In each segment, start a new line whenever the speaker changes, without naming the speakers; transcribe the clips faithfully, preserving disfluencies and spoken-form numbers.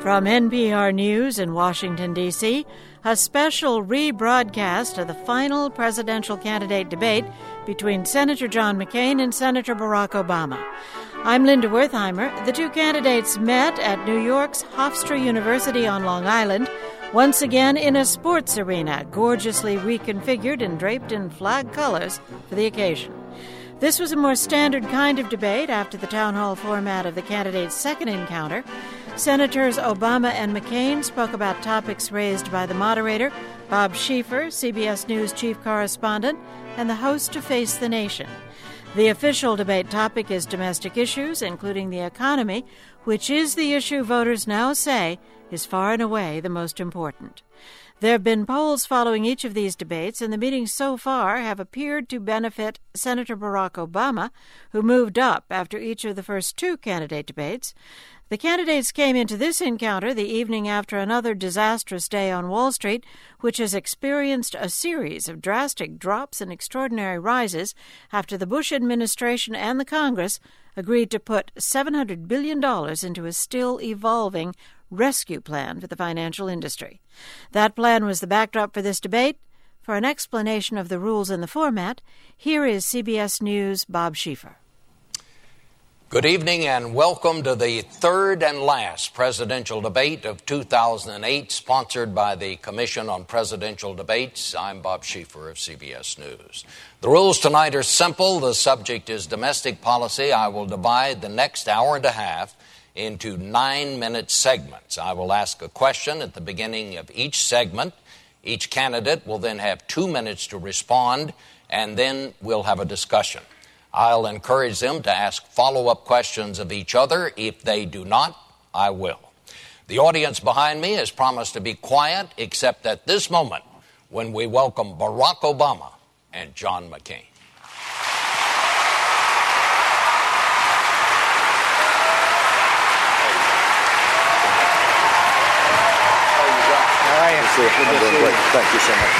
From N P R News in Washington, D C, a special rebroadcast of the final presidential candidate debate between Senator John McCain and Senator Barack Obama. I'm Linda Wertheimer. The two candidates met at New York's Hofstra University on Long Island, once again in a sports arena, gorgeously reconfigured and draped in flag colors for the occasion. This was a more standard kind of debate after the town hall format of the candidates' second encounter. Senators Obama and McCain spoke about topics raised by the moderator, Bob Schieffer, C B S News chief correspondent, and the host of Face the Nation. The official debate topic is domestic issues, including the economy, which is the issue voters now say is far and away the most important. There have been polls following each of these debates, and the meetings so far have appeared to benefit Senator Barack Obama, who moved up after each of the first two candidate debates. The candidates came into this encounter the evening after another disastrous day on Wall Street, which has experienced a series of drastic drops and extraordinary rises after the Bush administration and the Congress agreed to put seven hundred billion dollars into a still-evolving rescue plan for the financial industry. That plan was the backdrop for this debate. For an explanation of the rules and the format, here is C B S News' Bob Schieffer.
Good evening and welcome to the third and last presidential debate of two thousand eight, sponsored by the Commission on Presidential Debates. I'm Bob Schieffer of C B S News. The rules tonight are simple. The subject is domestic policy. I will divide the next hour and a half into nine-minute segments. I will ask a question at the beginning of each segment. Each candidate will then have two minutes to respond, and then we'll have a discussion. I'll encourage them to ask follow-up questions of each other. If they do not, I will. The audience behind me has promised to be quiet, except at this moment when we welcome Barack Obama and John McCain.
Thank you so much.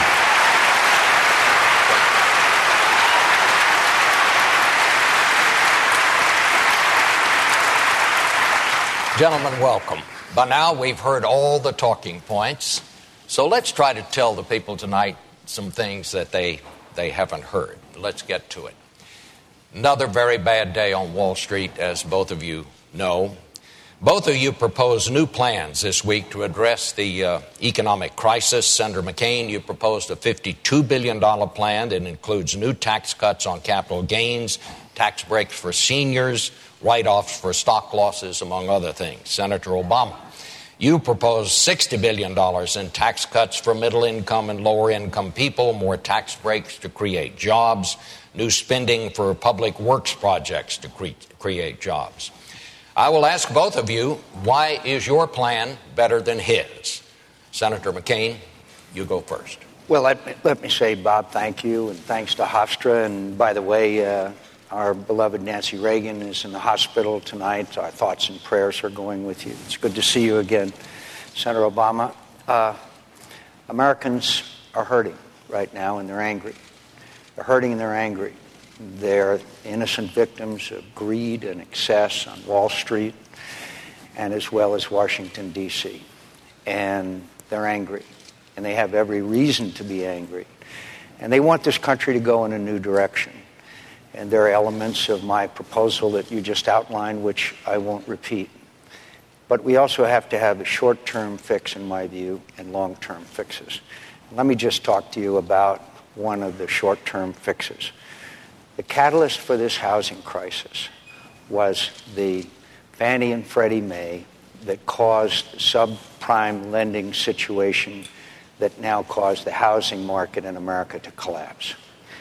Gentlemen, welcome. By now, we've heard all the talking points, so let's try to tell the people tonight some things that they, they haven't heard. Let's get to it. Another very bad day on Wall Street, as both of you know. Both of you proposed new plans this week to address the uh, economic crisis. Senator McCain, you proposed a fifty-two billion dollars plan that includes new tax cuts on capital gains, tax breaks for seniors, write-offs for stock losses, among other things. Senator Obama, you proposed sixty billion dollars in tax cuts for middle-income and lower-income people, more tax breaks to create jobs, new spending for public works projects to cre- create jobs. I will ask both of you, why is your plan better than his? Senator McCain, you go first.
Well, let me, let me say, Bob, thank you, and thanks to Hofstra. And by the way, uh, our beloved Nancy Reagan is in the hospital tonight. Our thoughts and prayers are going with you. It's good to see you again, Senator Obama. Uh, Americans are hurting right now, and they're angry. They're hurting and they're angry. They're innocent victims of greed and excess on Wall Street and as well as Washington, D C And they're angry. And they have every reason to be angry. And they want this country to go in a new direction. And there are elements of my proposal that you just outlined, which I won't repeat. But we also have to have a short-term fix, in my view, and long-term fixes. Let me just talk to you about one of the short-term fixes. The catalyst for this housing crisis was the Fannie and Freddie Mae that caused the subprime lending situation that now caused the housing market in America to collapse.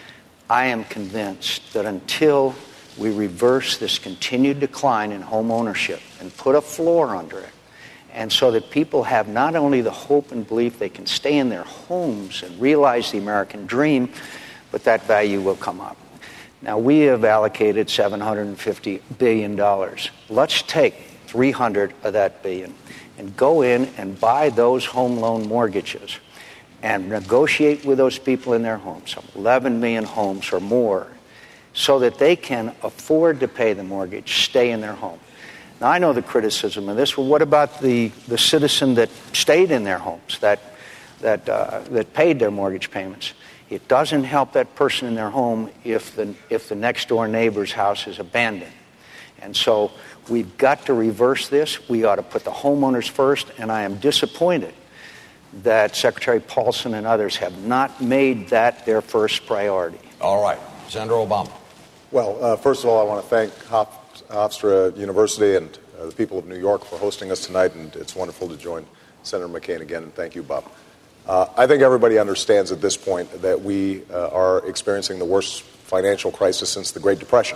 I am convinced that until we reverse this continued decline in home ownership and put a floor under it, and so that people have not only the hope and belief they can stay in their homes and realize the American dream, but that value will come up. Now, we have allocated seven hundred fifty billion dollars. Let's take three hundred of that billion and go in and buy those home loan mortgages and negotiate with those people in their homes, some eleven million homes or more, so that they can afford to pay the mortgage, stay in their home. Now, I know the criticism of this. Well, what about the, the citizen that stayed in their homes, that, that, uh, that paid their mortgage payments? It doesn't help that person in their home if the, if the next-door neighbor's house is abandoned. And so we've got to reverse this. We ought to put the homeowners first, and I am disappointed that Secretary Paulson and others have not made that their first priority.
All right. Senator Obama.
Well, uh, first of all, I want to thank Hop- Hofstra University and uh, the people of New York for hosting us tonight, and it's wonderful to join Senator McCain again, and thank you, Bob. Uh, I think everybody understands at this point that we uh, are experiencing the worst financial crisis since the Great Depression.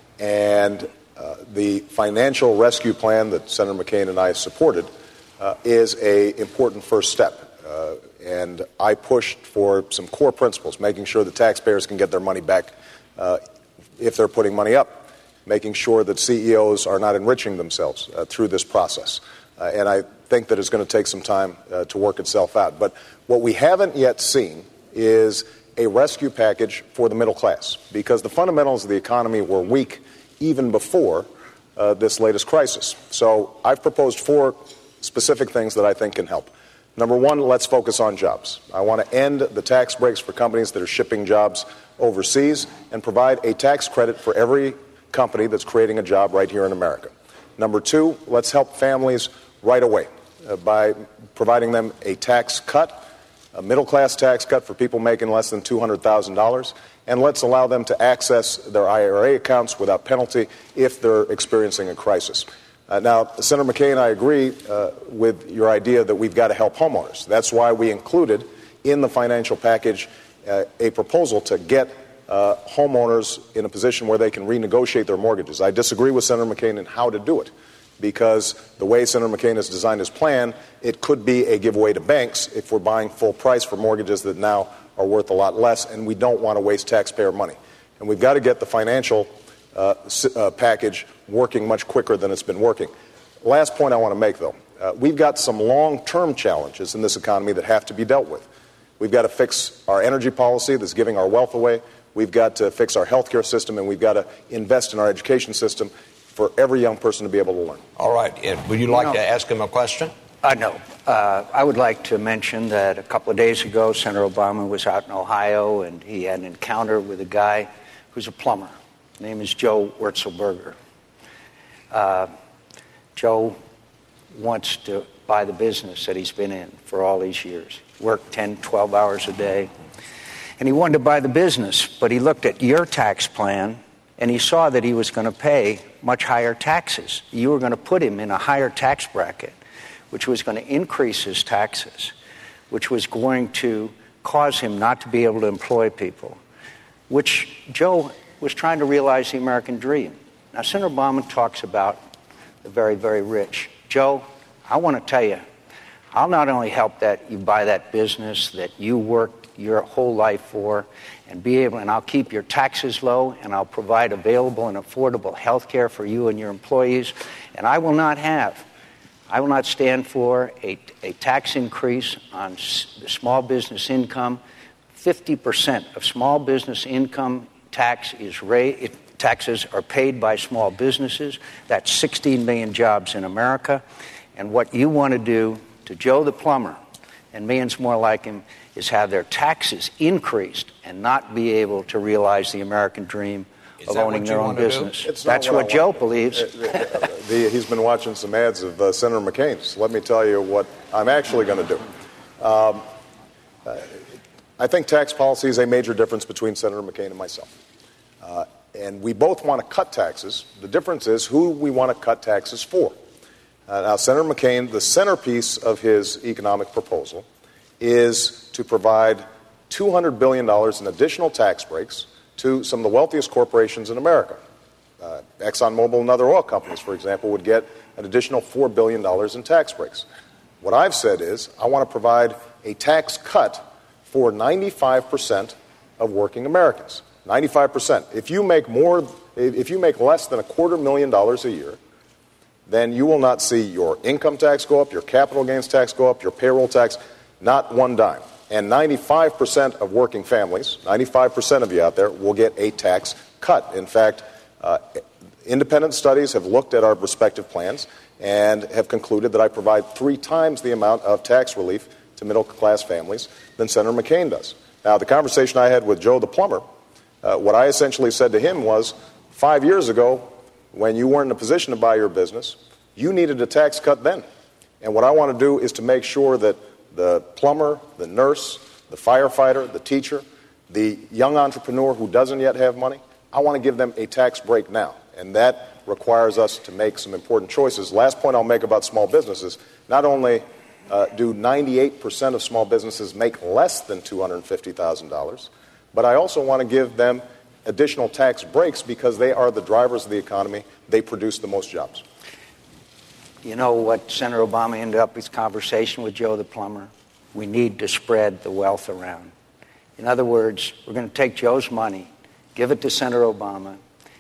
And uh, the financial rescue plan that Senator McCain and I supported uh, is an important first step. Uh, and I pushed for some core principles, making sure that taxpayers can get their money back uh, if they're putting money up, making sure that C E Os are not enriching themselves uh, through this process. Uh, and I think that it's going to take some time uh, to work itself out. But what we haven't yet seen is a rescue package for the middle class, because the fundamentals of the economy were weak even before uh, this latest crisis. So I've proposed four specific things that I think can help. Number one, let's focus on jobs. I want to end the tax breaks for companies that are shipping jobs overseas and provide a tax credit for every company that's creating a job right here in America. Number two, let's help families right away uh, by providing them a tax cut, a middle-class tax cut for people making less than two hundred thousand dollars, and let's allow them to access their I R A accounts without penalty if they're experiencing a crisis. Uh, now, Senator McCain, I agree uh, with your idea that we've got to help homeowners. That's why we included in the financial package uh, a proposal to get uh, homeowners in a position where they can renegotiate their mortgages. I disagree with Senator McCain in how to do it, because the way Senator McCain has designed his plan, it could be a giveaway to banks if we're buying full price for mortgages that now are worth a lot less, and we don't want to waste taxpayer money. And we've got to get the financial uh, uh, package working much quicker than it's been working. Last point I want to make, though. Uh, we've got some long-term challenges in this economy that have to be dealt with. We've got to fix our energy policy that's giving our wealth away. We've got to fix our healthcare system, and we've got to invest in our education system for every young person to be able to learn.
All right. Ed, would you like
no.
to ask him a question?
Uh, no. Uh, I would like to mention that a couple of days ago, Senator Obama was out in Ohio, and he had an encounter with a guy who's a plumber. His name is Joe Wurzelberger. Uh, Joe wants to buy the business that he's been in for all these years. Worked ten, twelve hours a day. And he wanted to buy the business, but he looked at your tax plan, and he saw that he was going to pay much higher taxes. You were going to put him in a higher tax bracket, which was going to increase his taxes, which was going to cause him not to be able to employ people, which Joe was trying to realize the American dream. Now, Senator Obama talks about the very, very rich. Joe, I want to tell you, I'll not only help that you buy that business that you worked your whole life for and be able, and I'll keep your taxes low, and I'll provide available and affordable health care for you and your employees, and I will not have, I will not stand for a, a tax increase on s- the small business income. fifty percent of small business income tax is raised. Taxes are paid by small businesses. That's sixteen million jobs in America. And what you want to do to Joe the plumber and millions more like him is have their taxes increased and not be able to realize the American dream
Is
of
that
owning
what
their
you
own
want to do?
business.
It's not
That's
what I
what Joe
want.
believes.
Uh, the, he's been watching some ads of uh, Senator McCain's. Let me tell you what I'm actually going to do. Um, uh, I think tax policy is a major difference between Senator McCain and myself. Uh, and we both want to cut taxes. The difference is who we want to cut taxes for. Uh, now, Senator McCain, the centerpiece of his economic proposal is to provide two hundred billion dollars in additional tax breaks to some of the wealthiest corporations in America. Uh, ExxonMobil and other oil companies, for example, would get an additional four billion dollars in tax breaks. What I've said is I want to provide a tax cut for ninety-five percent of working Americans. ninety-five percent. If you make more, if you make less than a quarter million dollars a year, then you will not see your income tax go up, your capital gains tax go up, your payroll tax, not one dime. And ninety-five percent of working families, ninety-five percent of you out there, will get a tax cut. In fact, uh, independent studies have looked at our respective plans and have concluded that I provide three times the amount of tax relief to middle-class families than Senator McCain does. Now, the conversation I had with Joe the plumber, uh, what I essentially said to him was, five years ago, when you weren't in a position to buy your business, you needed a tax cut then. And what I want to do is to make sure that the plumber, the nurse, the firefighter, the teacher, the young entrepreneur who doesn't yet have money, I want to give them a tax break now. And that requires us to make some important choices. Last point I'll make about small businesses, not only uh, do ninety-eight percent of small businesses make less than two hundred fifty thousand dollars, but I also want to give them additional tax breaks because they are the drivers of the economy. They produce the most jobs.
You know what Senator Obama ended up his conversation with Joe the plumber? We need to spread the wealth around. In other words, we're going to take Joe's money, give it to Senator Obama,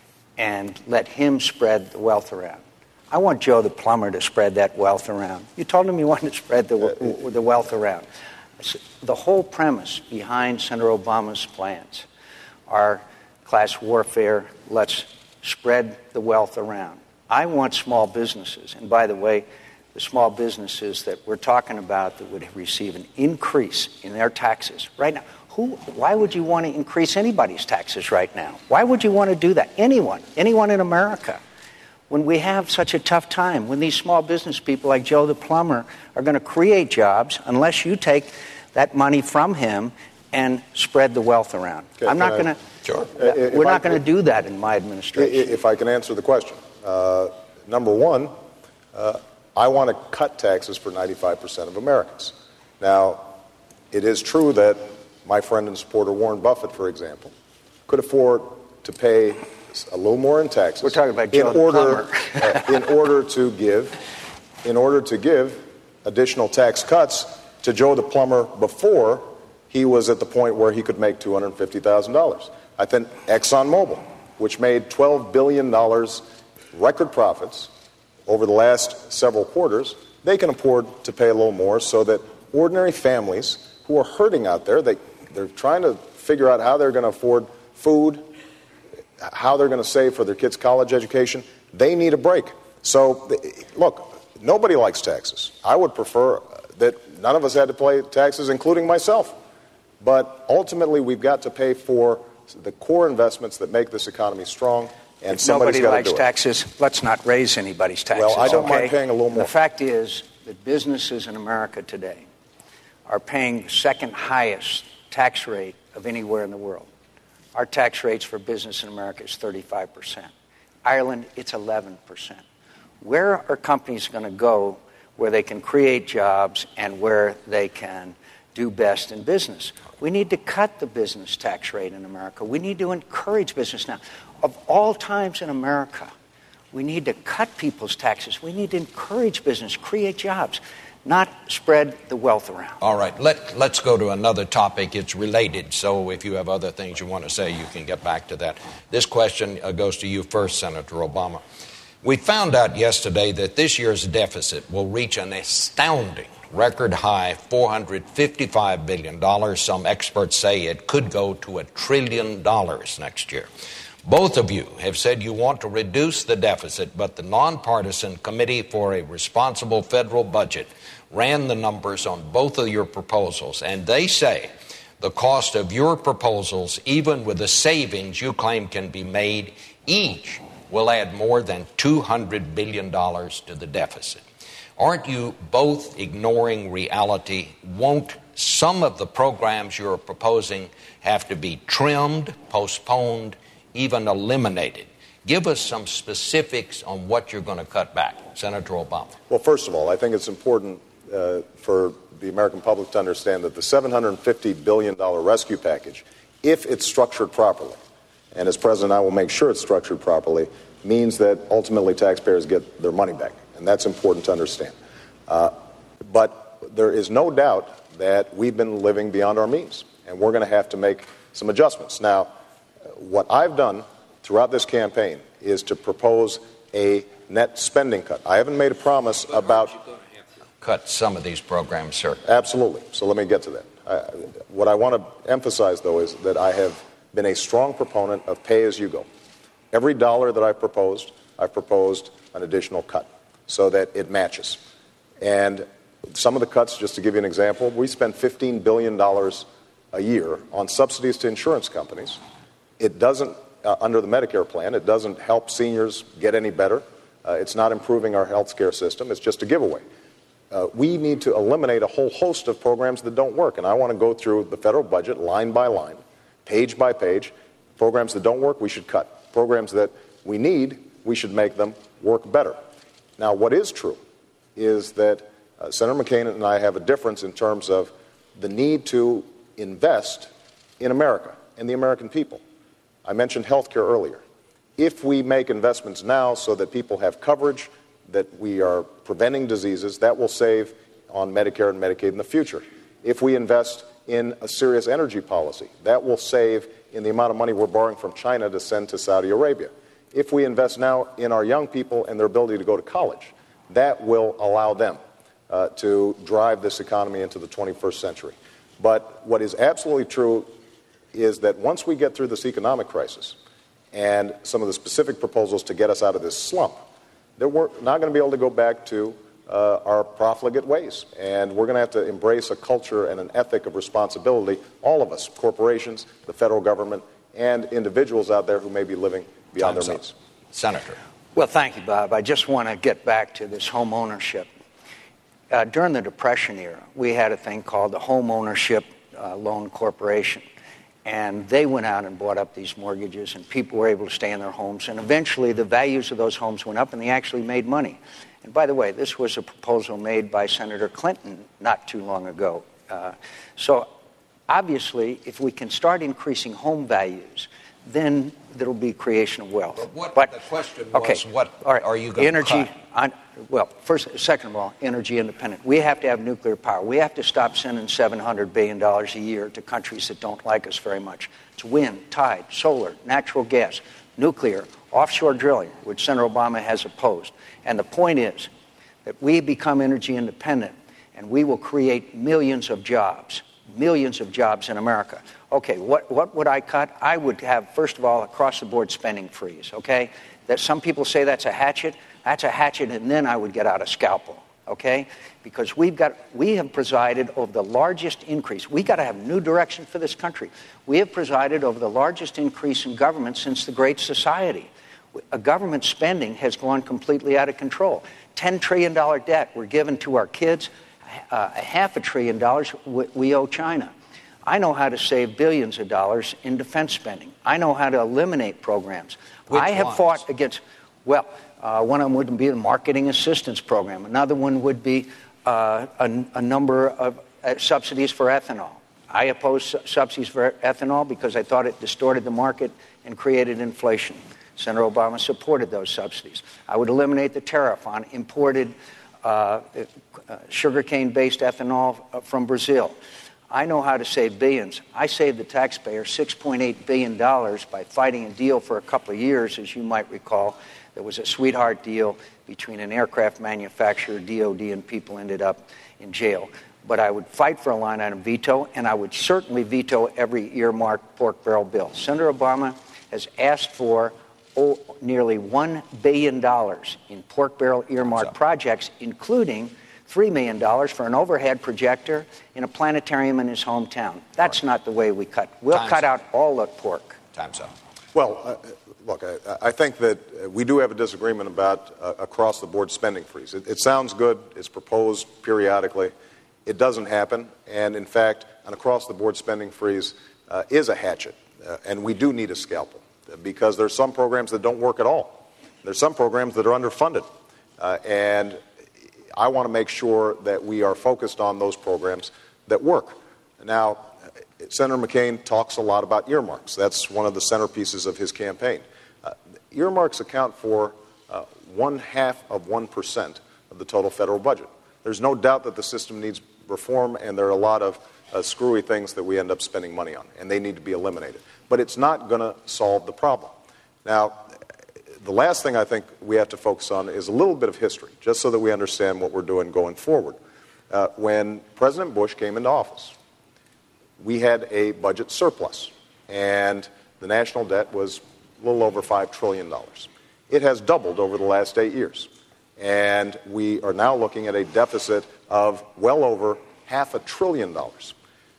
and let him spread the wealth around. I want Joe the plumber to spread that wealth around. You told him you wanted to spread the, the wealth around. The whole premise behind Senator Obama's plans are class warfare, let's spread the wealth around. I want small businesses, and by the way, the small businesses that we're talking about that would receive an increase in their taxes right now. Who? Why would you want to increase anybody's taxes right now? Why would you want to do that? Anyone, anyone in America. When we have such a tough time, when these small business people like Joe the plumber are going to create jobs unless you take that money from him and spread the wealth around.
Okay,
I'm not going to.
Sure.
Uh, we're not going to do that in my administration.
If I can answer the question. Uh, number one, uh, I want to cut taxes for ninety-five percent of Americans. Now, it is true that my friend and supporter Warren Buffett, for example, could afford to pay a little more in taxes.
We're talking about Joe
in order,
the plumber.
uh, in order to give, in order to give additional tax cuts to Joe the plumber before he was at the point where he could make two hundred fifty thousand dollars. I think ExxonMobil, which made twelve billion dollars record profits over the last several quarters, they can afford to pay a little more so that ordinary families who are hurting out there, they, they're trying to figure out how they're going to afford food, how they're going to save for their kids' college education, they need a break. So, look, nobody likes taxes. I would prefer that none of us had to pay taxes, including myself. But ultimately, we've got to pay for the core investments that make this economy strong. And
if
somebody's
nobody
got to
likes
do it.
taxes, let's not raise anybody's taxes.
Well, I don't
okay?
mind paying a little more.
The fact is that businesses in America today are paying the second highest tax rate of anywhere in the world. Our tax rates for business in America is thirty-five percent. Ireland, it's eleven percent. Where are companies going to go where they can create jobs and where they can do best in business? We need to cut the business tax rate in America. We need to encourage business now. Of all times in America, we need to cut people's taxes. We need to encourage business, create jobs, not spread the wealth around.
All right, Let, let's go to another topic. It's related, so if you have other things you want to say, you can get back to that. This question uh, goes to you first, Senator Obama. We found out yesterday that this year's deficit will reach an astounding record high four hundred fifty-five billion dollars. Some experts say it could go to a trillion dollars next year. Both of you have said you want to reduce the deficit, but the nonpartisan Committee for a Responsible Federal Budget ran the numbers on both of your proposals, and they say the cost of your proposals, even with the savings you claim can be made, each will add more than two hundred billion dollars to the deficit. Aren't you both ignoring reality? Won't some of the programs you're proposing have to be trimmed, postponed, even eliminated? Give us some specifics on what you're going to cut back, Senator Obama.
Well, first of all, I think it's important uh, for the American public to understand that the seven hundred fifty billion dollars rescue package, if it's structured properly, and as President I will make sure it's structured properly, means that ultimately taxpayers get their money back. And that's important to understand. Uh, but there is no doubt that we've been living beyond our means, and we're going to have to make some adjustments. Now, what I've done throughout this campaign is to propose a net spending cut. I haven't made a promise
but
about...
Aren't you going to have to cut some of these programs, sir?
Absolutely. So let me get to that. I, what I want to emphasize, though, is that I have been a strong proponent of pay-as-you-go. Every dollar that I've proposed, I've proposed an additional cut so that it matches. And some of the cuts, just to give you an example, we spend fifteen billion dollars a year on subsidies to insurance companies. It doesn't, uh, under the Medicare plan, it doesn't help seniors get any better. Uh, it's not improving our health care system. It's just a giveaway. Uh, we need to eliminate a whole host of programs that don't work. And I want to go through the federal budget line by line, page by page. Programs that don't work, we should cut. Programs that we need, we should make them work better. Now, what is true is that uh, Senator McCain and I have a difference in terms of the need to invest in America and the American people. I mentioned health care earlier. If we make investments now so that people have coverage, that we are preventing diseases, that will save on Medicare and Medicaid in the future. If we invest in a serious energy policy, that will save in the amount of money we're borrowing from China to send to Saudi Arabia. If we invest now in our young people and their ability to go to college, that will allow them uh, to drive this economy into the twenty-first century. But what is absolutely true is that once we get through this economic crisis and some of the specific proposals to get us out of this slump, that we're not going to be able to go back to uh, our profligate ways. And we're going to have to embrace a culture and an ethic of responsibility, all of us, corporations, the federal government, and individuals out there who may be living beyond
Time's
their
up.
means.
Senator.
Well, thank you, Bob. I just want to get back to this home ownership. Uh, during the Depression era, we had a thing called the Home Ownership uh, Loan Corporation. And they went out and bought up these mortgages, and people were able to stay in their homes. And eventually, the values of those homes went up, and they actually made money. And by the way, this was a proposal made by Senator Clinton not too long ago. Uh, so obviously, if we can start increasing home values, then there will be creation of wealth.
But what
but,
the question
okay,
was, what
all right,
are you going
energy,
to cut?
On, well, first, second of all, energy independent. We have to have nuclear power. We have to stop sending seven hundred billion dollars a year to countries that don't like us very much. It's wind, tide, solar, natural gas, nuclear, offshore drilling, which Senator Obama has opposed. And the point is that we become energy independent, and we will create millions of jobs, millions of jobs in America. Okay, what, what would I cut? I would have, first of all, across-the-board spending freeze, okay? That some people say that's a hatchet. That's a hatchet, and then I would get out a scalpel, okay? Because we've got, we have presided over the largest increase. We've got to have new direction for this country. We have presided over the largest increase in government since the Great Society. A government spending has gone completely out of control. ten trillion dollars debt we're given to our kids. Uh, a half a trillion dollars we owe China. I know how to save billions of dollars in defense spending. I know how to eliminate programs.
Which
I have
ones?
fought against, well, uh, one of them would be the marketing assistance program. Another one would be uh, a, a number of uh, subsidies for ethanol. I oppose su- subsidies for ethanol because I thought it distorted the market and created inflation. Senator Obama supported those subsidies. I would eliminate the tariff on imported uh, uh, sugarcane-based ethanol from Brazil. I know how to save billions. I saved the taxpayer six point eight billion dollars by fighting a deal for a couple of years, as you might recall. There was a sweetheart deal between an aircraft manufacturer, D O D, and people ended up in jail. But I would fight for a line item veto, and I would certainly veto every earmarked pork barrel bill. Senator Obama has asked for oh, nearly one billion dollars in pork barrel earmarked projects, including three million dollars for an overhead projector in a planetarium in his hometown. That's not the way we cut. We'll
Time's
cut
up.
out all the pork.
Time's up.
Well, uh, look, I, I think that we do have a disagreement about uh, across-the-board spending freeze. It, it sounds good. It's proposed periodically. It doesn't happen. And, in fact, an across-the-board spending freeze uh, is a hatchet. Uh, and we do need a scalpel because there's some programs that don't work at all. There's some programs that are underfunded. Uh, and I want to make sure that we are focused on those programs that work. Now, Senator McCain talks a lot about earmarks. That's one of the centerpieces of his campaign. Uh, earmarks account for uh, one half of one percent of the total federal budget. There's no doubt that the system needs reform, and there are a lot of uh, screwy things that we end up spending money on, and they need to be eliminated. But it's not going to solve the problem. Now, the last thing I think we have to focus on is a little bit of history, just so that we understand what we're doing going forward. Uh, when President Bush came into office, we had a budget surplus, and the national debt was a little over five trillion dollars. It has doubled over the last eight years. And we are now looking at a deficit of well over half a trillion dollars.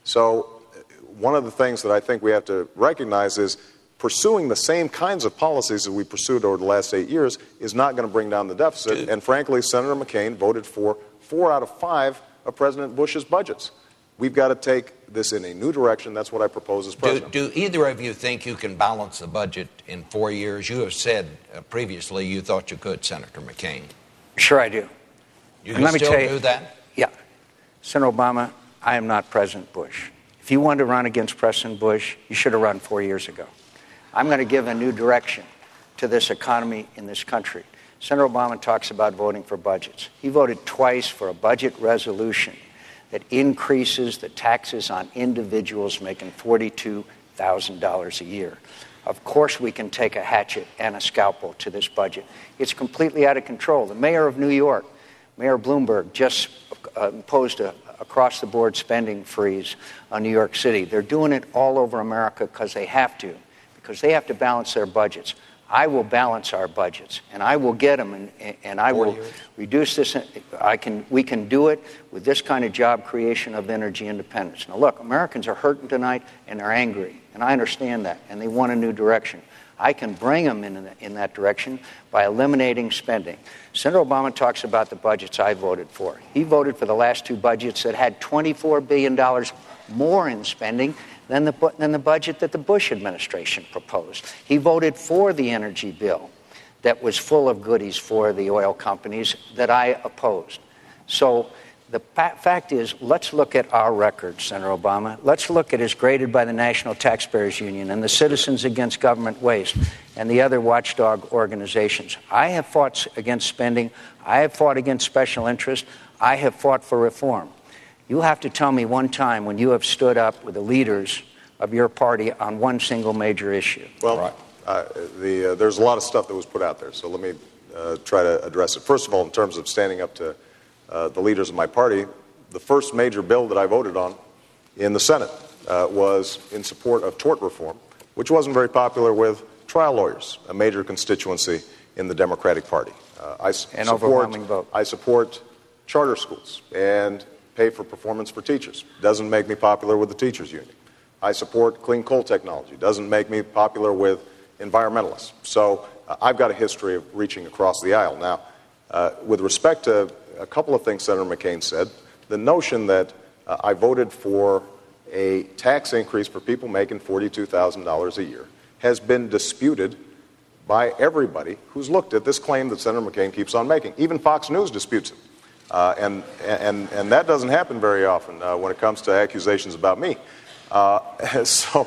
So one of the things that I think we have to recognize is pursuing the same kinds of policies that we pursued over the last eight years is not going to bring down the deficit.
Do,
and frankly, Senator McCain voted for four out of five of President Bush's budgets. We've got to take this in a new direction. That's what I propose as president.
Do, do either of you think you can balance the budget in four years? You have said uh, previously you thought you could, Senator McCain.
Sure I do.
You
And
can
let me
still
tell you-
do that?
Yeah. Senator Obama, I am not President Bush. If you wanted to run against President Bush, you should have run four years ago. I'm going to give a new direction to this economy in this country. Senator Obama talks about voting for budgets. He voted twice for a budget resolution that increases the taxes on individuals making forty-two thousand dollars a year. Of course we can take a hatchet and a scalpel to this budget. It's completely out of control. The mayor of New York, Mayor Bloomberg, just uh, imposed a across-the-board spending freeze on New York City. They're doing it all over America because they have to, because they have to balance their budgets. I will balance our budgets, and I will get them, and, and I will reduce this. I can, we can do it with this kind of job creation of energy independence. Now, look, Americans are hurting tonight, and they're angry, and I understand that, and they want a new direction. I can bring them in, in that direction by eliminating spending. Senator Obama talks about the budgets I voted for. He voted for the last two budgets that had twenty-four billion dollars more in spending than the, than the budget that the Bush administration proposed. He voted for the energy bill that was full of goodies for the oil companies that I opposed. So the pa- fact is, let's look at our record, Senator Obama. Let's look at as graded by the National Taxpayers Union and the Citizens Against Government Waste and the other watchdog organizations. I have fought against spending. I have fought against special interest. I have fought for reform. You'll have to tell me one time when you have stood up with the leaders of your party on one single major issue.
Well, right. uh, the, uh, there's a lot of stuff that was put out there, so let me uh, try to address it. First of all, in terms of standing up to uh, the leaders of my party, the first major bill that I voted on in the Senate uh, was in support of tort reform, which wasn't very popular with trial lawyers, a major constituency in the Democratic Party. Uh, I s-
An
support,
overwhelming vote.
I support charter schools and pay for performance for teachers. Doesn't make me popular with the teachers union. I support clean coal technology. Doesn't make me popular with environmentalists. So uh, I've got a history of reaching across the aisle. Now, uh, with respect to a couple of things Senator McCain said, the notion that uh, I voted for a tax increase for people making forty-two thousand dollars a year has been disputed by everybody who's looked at this claim that Senator McCain keeps on making. Even Fox News disputes it. Uh, and, and, and that doesn't happen very often uh, when it comes to accusations about me. Uh, so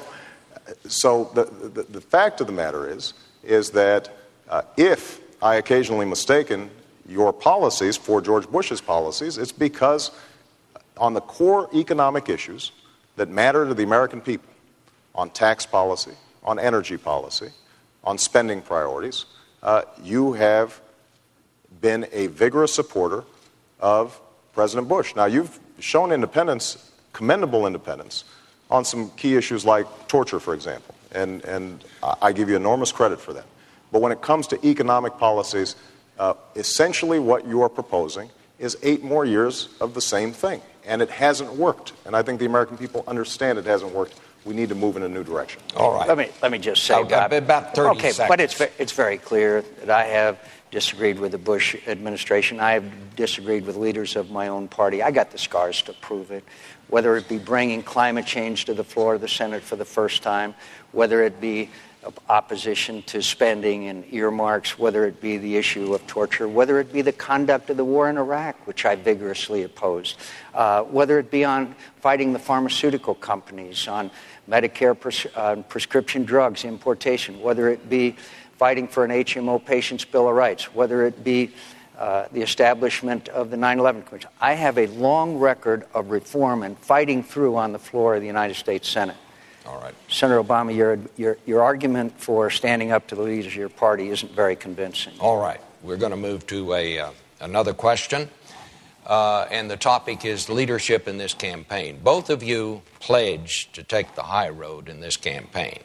so the, the, the fact of the matter is, is that uh, if I occasionally mistaken your policies for George Bush's policies, it's because on the core economic issues that matter to the American people, on tax policy, on energy policy, on spending priorities, uh, you have been a vigorous supporter of President Bush. Now, you've shown independence, commendable independence, on some key issues like torture, for example, and, and I give you enormous credit for that. But when it comes to economic policies, uh, essentially what you are proposing is eight more years of the same thing, and it hasn't worked. And I think the American people understand it hasn't worked. We need to move in a new direction.
All right.
Let me let me just say,
Oh,
Bob,
about thirty
okay,
seconds.
but it's ve- it's very clear that I have disagreed with the Bush administration. I have disagreed with leaders of my own party. I got the scars to prove it. Whether it be bringing climate change to the floor of the Senate for the first time, whether it be opposition to spending and earmarks, whether it be the issue of torture, whether it be the conduct of the war in Iraq, which I vigorously opposed, uh, whether it be on fighting the pharmaceutical companies, on Medicare pres- uh, prescription drugs importation, whether it be fighting for an H M O patient's Bill of Rights, whether it be uh, the establishment of the nine eleven Commission. I have a long record of reform and fighting through on the floor of the United States Senate.
All right.
Senator Obama, your, your, your argument for standing up to the leaders of your party isn't very convincing.
All right. We're going to move to a uh, another question. Uh, and the topic is leadership in this campaign. Both of you pledged to take the high road in this campaign.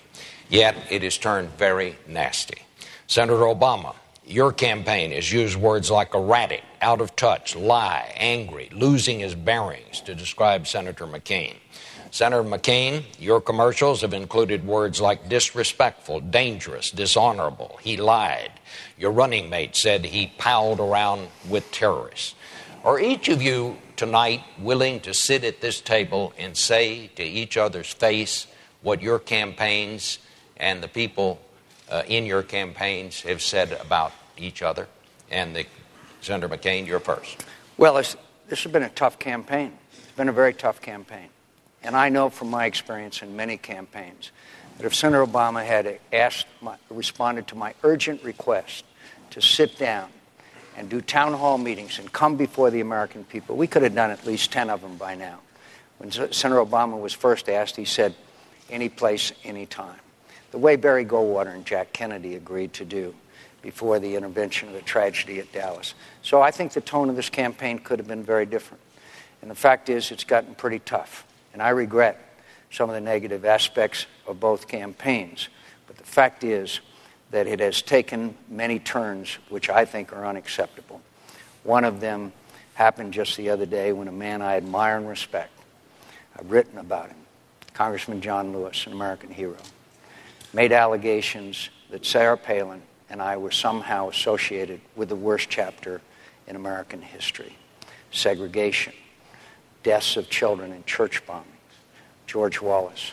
Yet it has turned very nasty. Senator Obama, your campaign has used words like erratic, out of touch, lie, angry, losing his bearings to describe Senator McCain. Senator McCain, your commercials have included words like disrespectful, dangerous, dishonorable. He lied. Your running mate said he palled around with terrorists. Are each of you tonight willing to sit at this table and say to each other's face what your campaigns and the people uh, in your campaigns have said about each other? And the, Senator McCain, you're first.
Well, this has been a tough campaign. It's been a very tough campaign. And I know from my experience in many campaigns that if Senator Obama had asked my, responded to my urgent request to sit down and do town hall meetings and come before the American people, we could have done at least ten of them by now. When Senator Obama was first asked, he said, any place, any time. The way Barry Goldwater and Jack Kennedy agreed to do before the intervention of the tragedy at Dallas. So I think the tone of this campaign could have been very different. And the fact is, it's gotten pretty tough. And I regret some of the negative aspects of both campaigns. But the fact is that it has taken many turns which I think are unacceptable. One of them happened just the other day when a man I admire and respect, I've written about him, Congressman John Lewis, an American hero, made allegations that Sarah Palin and I were somehow associated with the worst chapter in American history. Segregation, deaths of children in church bombings, George Wallace.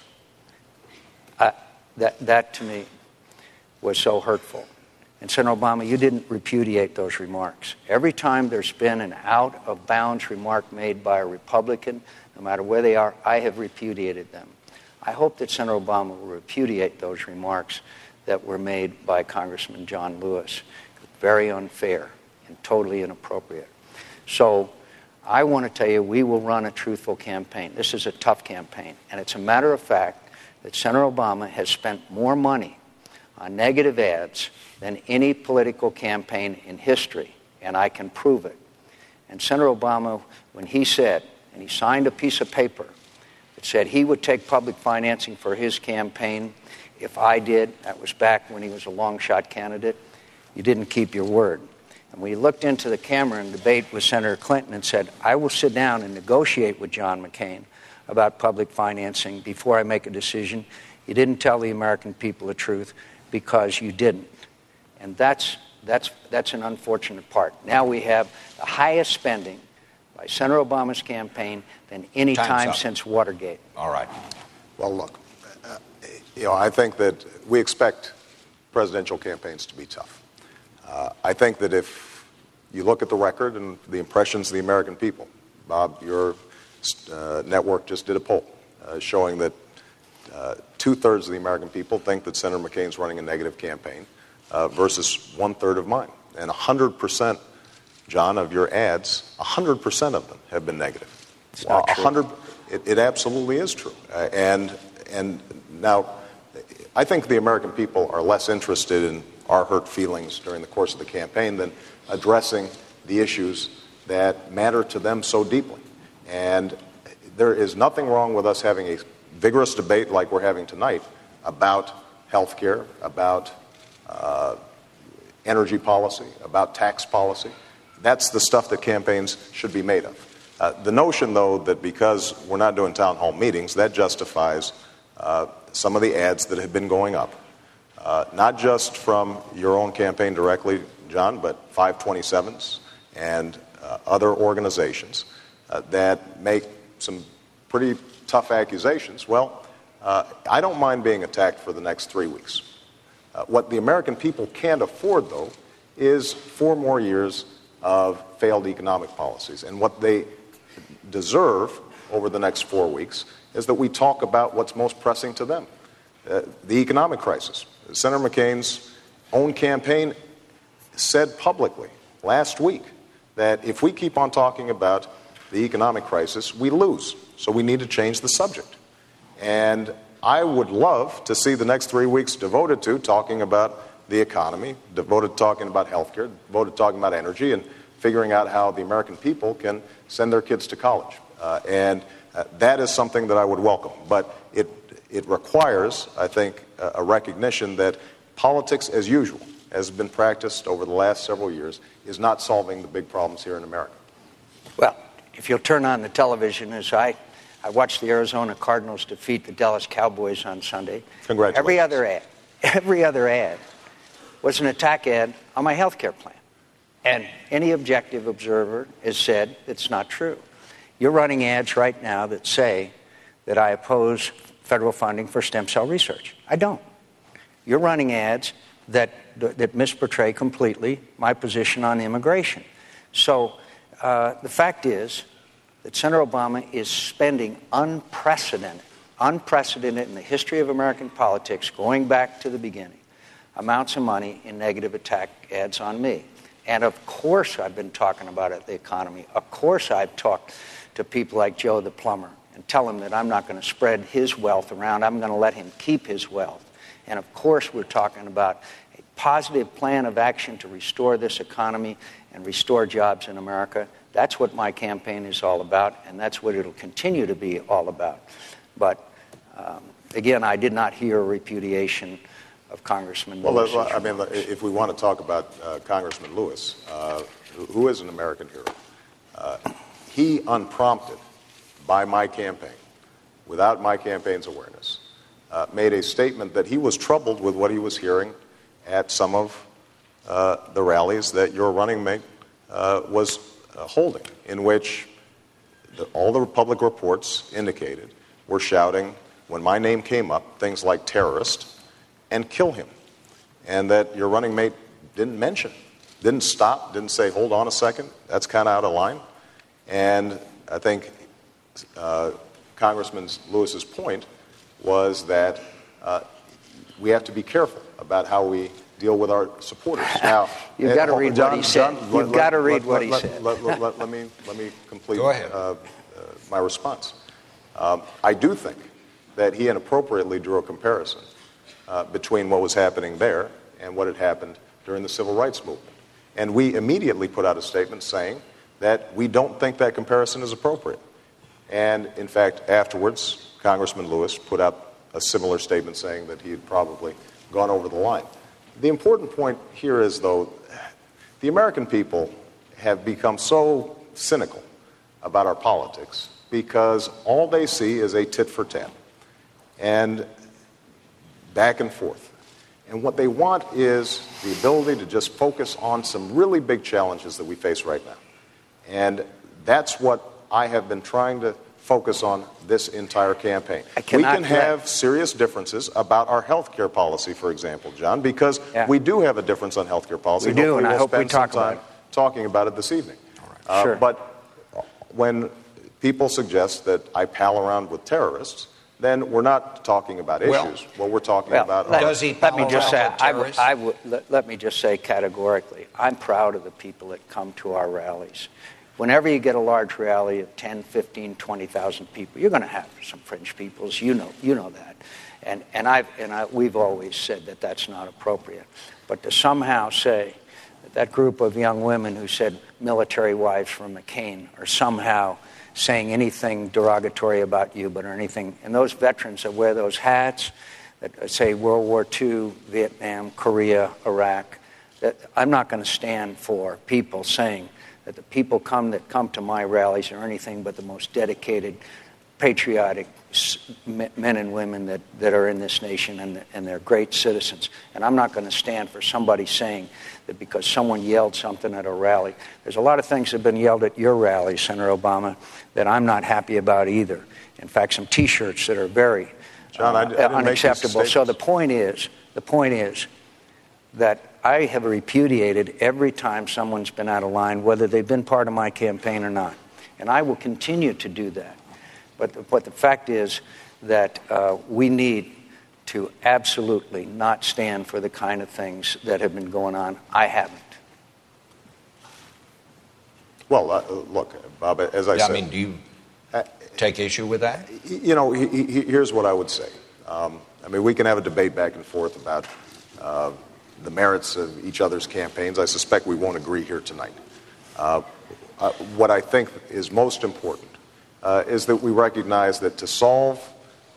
Uh, that, that, to me, was so hurtful. And Senator Obama, you didn't repudiate those remarks. Every time there's been an out-of-bounds remark made by a Republican, no matter where they are, I have repudiated them. I hope that Senator Obama will repudiate those remarks that were made by Congressman John Lewis. Very unfair and totally inappropriate. So I want to tell you, we will run a truthful campaign. This is a tough campaign. And it's a matter of fact that Senator Obama has spent more money on negative ads than any political campaign in history. And I can prove it. And Senator Obama, when he said, and he signed a piece of paper that said he would take public financing for his campaign if I did, that was back when he was a long-shot candidate, you didn't keep your word. And we looked into the camera and debate with Senator Clinton and said, I will sit down and negotiate with John McCain about public financing before I make a decision. You didn't tell the American people the truth because you didn't. And that's, that's, that's an unfortunate part. Now we have the highest spending by Senator Obama's campaign than any
Time's
time
up.
since Watergate.
All right.
Well, look, uh, you know, I think that we expect presidential campaigns to be tough. Uh, I think that if you look at the record and the impressions of the American people, Bob, your uh, network just did a poll uh, showing that uh, two-thirds of the American people think that Senator McCain's running a negative campaign uh, versus one-third of mine. And one hundred percent, John, of your ads, one hundred percent of them have been negative.
It's not true.
one hundred, it, it absolutely is true. Uh, and, and now, I think the American people are less interested in our hurt feelings during the course of the campaign than addressing the issues that matter to them so deeply. And there is nothing wrong with us having a vigorous debate like we're having tonight about health care, about uh, energy policy, about tax policy. That's the stuff that campaigns should be made of. Uh, the notion, though, that because we're not doing town hall meetings, that justifies uh, some of the ads that have been going up. Uh, not just from your own campaign directly, John, but five twenty-sevens and uh, other organizations uh, that make some pretty tough accusations. Well, uh, I don't mind being attacked for the next three weeks. Uh, what the American people can't afford, though, is four more years of failed economic policies. And what they deserve over the next four weeks is that we talk about what's most pressing to them, uh, the economic crisis. Senator McCain's own campaign said publicly last week that if we keep on talking about the economic crisis, we lose. So we need to change the subject. And I would love to see the next three weeks devoted to talking about the economy, devoted to talking about healthcare, devoted to talking about energy, and figuring out how the American people can send their kids to college. Uh, and uh, that is something that I would welcome. But it it requires, I think, a, a recognition that politics as usual, as has been practiced over the last several years, is not solving the big problems here in America.
Well, if you'll turn on the television, as I, I watched the Arizona Cardinals defeat the Dallas Cowboys on Sunday.
Congratulations.
Every other ad, every other ad was an attack ad on my health care plan. And any objective observer has said it's not true. You're running ads right now that say that I oppose federal funding for stem cell research. I don't. You're running ads that that misportray completely my position on immigration. So uh, the fact is that Senator Obama is spending unprecedented, unprecedented in the history of American politics, going back to the beginning, amounts of money in negative attack ads on me. And of course I've been talking about it, the economy. Of course I've talked to people like Joe the plumber and tell him that I'm not going to spread his wealth around. I'm going to let him keep his wealth. And of course we're talking about a positive plan of action to restore this economy and restore jobs in America. That's what my campaign is all about, and that's what it'll continue to be all about. But um, again, I did not hear a repudiation of Congressman Lewis.
Well, I mean, if we want to talk about uh, Congressman Lewis, uh, who is an American hero, uh, he, unprompted by my campaign, without my campaign's awareness, uh, made a statement that he was troubled with what he was hearing at some of uh, the rallies that your running mate uh, was uh, holding, in which the, all the public reports indicated were shouting, when my name came up, things like terrorist and kill him, and that your running mate didn't mention, didn't stop, didn't say, hold on a second, that's kind of out of line. And I think uh, Congressman Lewis's point was that uh, we have to be careful about how we deal with our supporters. Now,
you've got to read
John,
what he said.
John,
you've
let,
got to read
let,
what
let,
he
let,
said.
Let, let, let, let me let me complete
Go ahead.
Uh, uh, my response. Um, I do think that he inappropriately drew a comparison uh, between what was happening there and what had happened during the civil rights movement. And we immediately put out a statement saying that we don't think that comparison is appropriate. And in fact, afterwards, Congressman Lewis put out a similar statement saying that he had probably gone over the line. The important point here is, though, the American people have become so cynical about our politics because all they see is a tit for tat and back and forth. And what they want is the ability to just focus on some really big challenges that we face right now. And that's what I have been trying to focus on this entire campaign. We can have let... serious differences about our health care policy, for example, John, because yeah. we do have a difference on health care policy.
We do,
Hopefully
and
we'll
I hope
spend
we talk
some time
about it.
talking about it this evening.
All right.
uh,
sure.
But when people suggest that I pal around with terrorists, then we're not talking about issues.
Well,
what we're talking
well,
about
let,
are...
Does he
let me just say, I
w-
w- I w- let, let me just say categorically, I'm proud of the people that come to our rallies. Whenever you get a large rally of ten, fifteen, twenty thousand people, you're going to have some fringe peoples. You know, you know that, and and I've and I, we've always said that that's not appropriate. But to somehow say that that group of young women who said military wives for McCain are somehow saying anything derogatory about you, but or anything, and those veterans that wear those hats that say World War Two, Vietnam, Korea, Iraq, that I'm not going to stand for people saying that the people come that come to my rallies are anything but the most dedicated, patriotic men and women that, that are in this nation, and, and they're great citizens. And I'm not going to stand for somebody saying that because someone yelled something at a rally. There's a lot of things that have been yelled at your rally, Senator Obama, that I'm not happy about either. In fact, some T-shirts that are very
John,
uh,
I, I didn't
unacceptable.
Make
so the point is, the point is that I have repudiated every time someone's been out of line, whether they've been part of my campaign or not. And I will continue to do that. But the, but the fact is that uh, we need to absolutely not stand for the kind of things that have been going on. I haven't.
Well, uh, look, Bob, as I
yeah,
said...
I mean, do you take issue with that?
You know, he, he, here's what I would say. Um, I mean, we can have a debate back and forth about... Uh, the merits of each other's campaigns. I suspect we won't agree here tonight. Uh, uh, what I think is most important uh, is that we recognize that to solve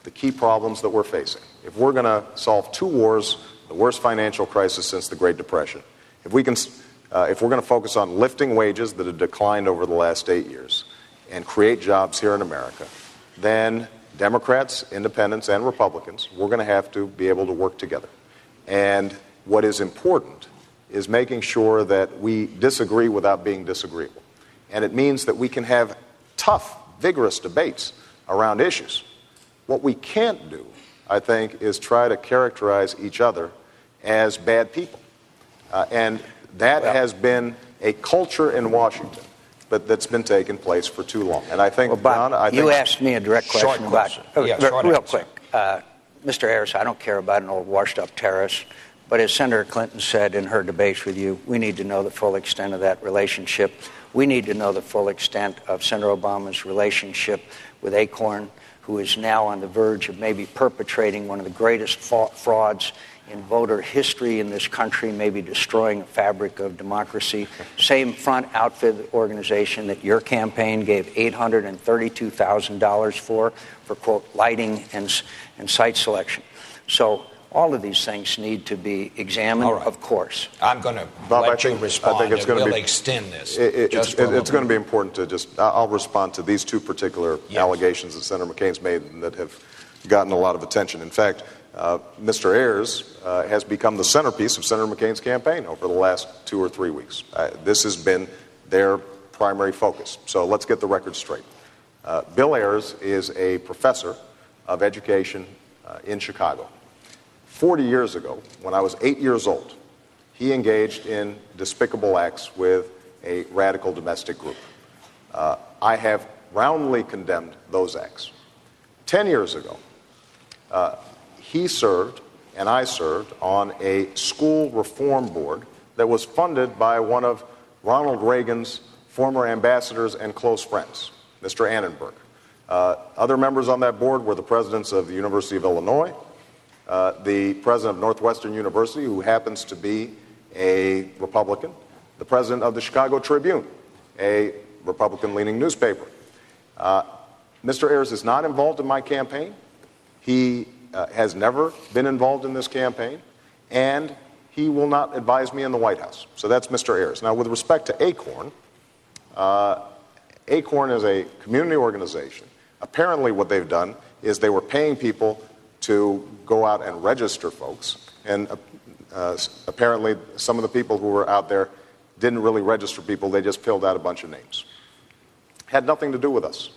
the key problems that we're facing. If we're going to solve two wars, the worst financial crisis since the Great Depression, if we can, uh, if we're going to focus on lifting wages that have declined over the last eight years and create jobs here in America, then Democrats, independents, and Republicans, we're going to have to be able to work together. And what is important is making sure that we disagree without being disagreeable. And it means that we can have tough, vigorous debates around issues. What we can't do, I think, is try to characterize each other as bad people. Uh, and that well, has been a culture in Washington but that's been taking place for too long. And I think,
well, Bob,
John, I
you
think
asked me a direct question about,
question.
Oh,
yeah,
real, real
answer.
quick. Uh, Mister Ayers, I don't care about an old washed-up terrorist, but as Senator Clinton said in her debates with you, we need to know the full extent of that relationship. We need to know the full extent of Senator Obama's relationship with Acorn, who is now on the verge of maybe perpetrating one of the greatest fa- frauds in voter history in this country, maybe destroying a fabric of democracy. Same front outfit organization that your campaign gave eight hundred thirty-two thousand dollars for, for, quote, lighting and, and site selection. So all of these things need to be examined,
right.
Of course.
I'm going to
Bob,
let
I think,
you respond,
I think it's
and
going
we'll
to be,
extend this.
It, it,
just
it's it, it's going to be important to just, I'll respond to these two particular
yes.
allegations that Senator McCain's made and that have gotten a lot of attention. In fact, uh, Mister Ayers uh, has become the centerpiece of Senator McCain's campaign over the last two or three weeks. Uh, this has been their primary focus. So let's get the record straight. Uh, Bill Ayers is a professor of education uh, in Chicago. Forty years ago, when I was eight years old, he engaged in despicable acts with a radical domestic group. Uh, I have roundly condemned those acts. Ten years ago, uh, he served and I served on a school reform board that was funded by one of Ronald Reagan's former ambassadors and close friends, Mister Annenberg. Uh, other members on that board were the presidents of the University of Illinois, Uh, the president of Northwestern University, who happens to be a Republican, the president of the Chicago Tribune, a Republican-leaning newspaper. Uh, Mister Ayers is not involved in my campaign. He uh, has never been involved in this campaign, and he will not advise me in the White House. So that's Mister Ayers. Now, with respect to Acorn, uh, Acorn is a community organization. Apparently what they've done is they were paying people to go out and register folks. And uh, apparently some of the people who were out there didn't really register people. They just filled out a bunch of names. Had nothing to do with us.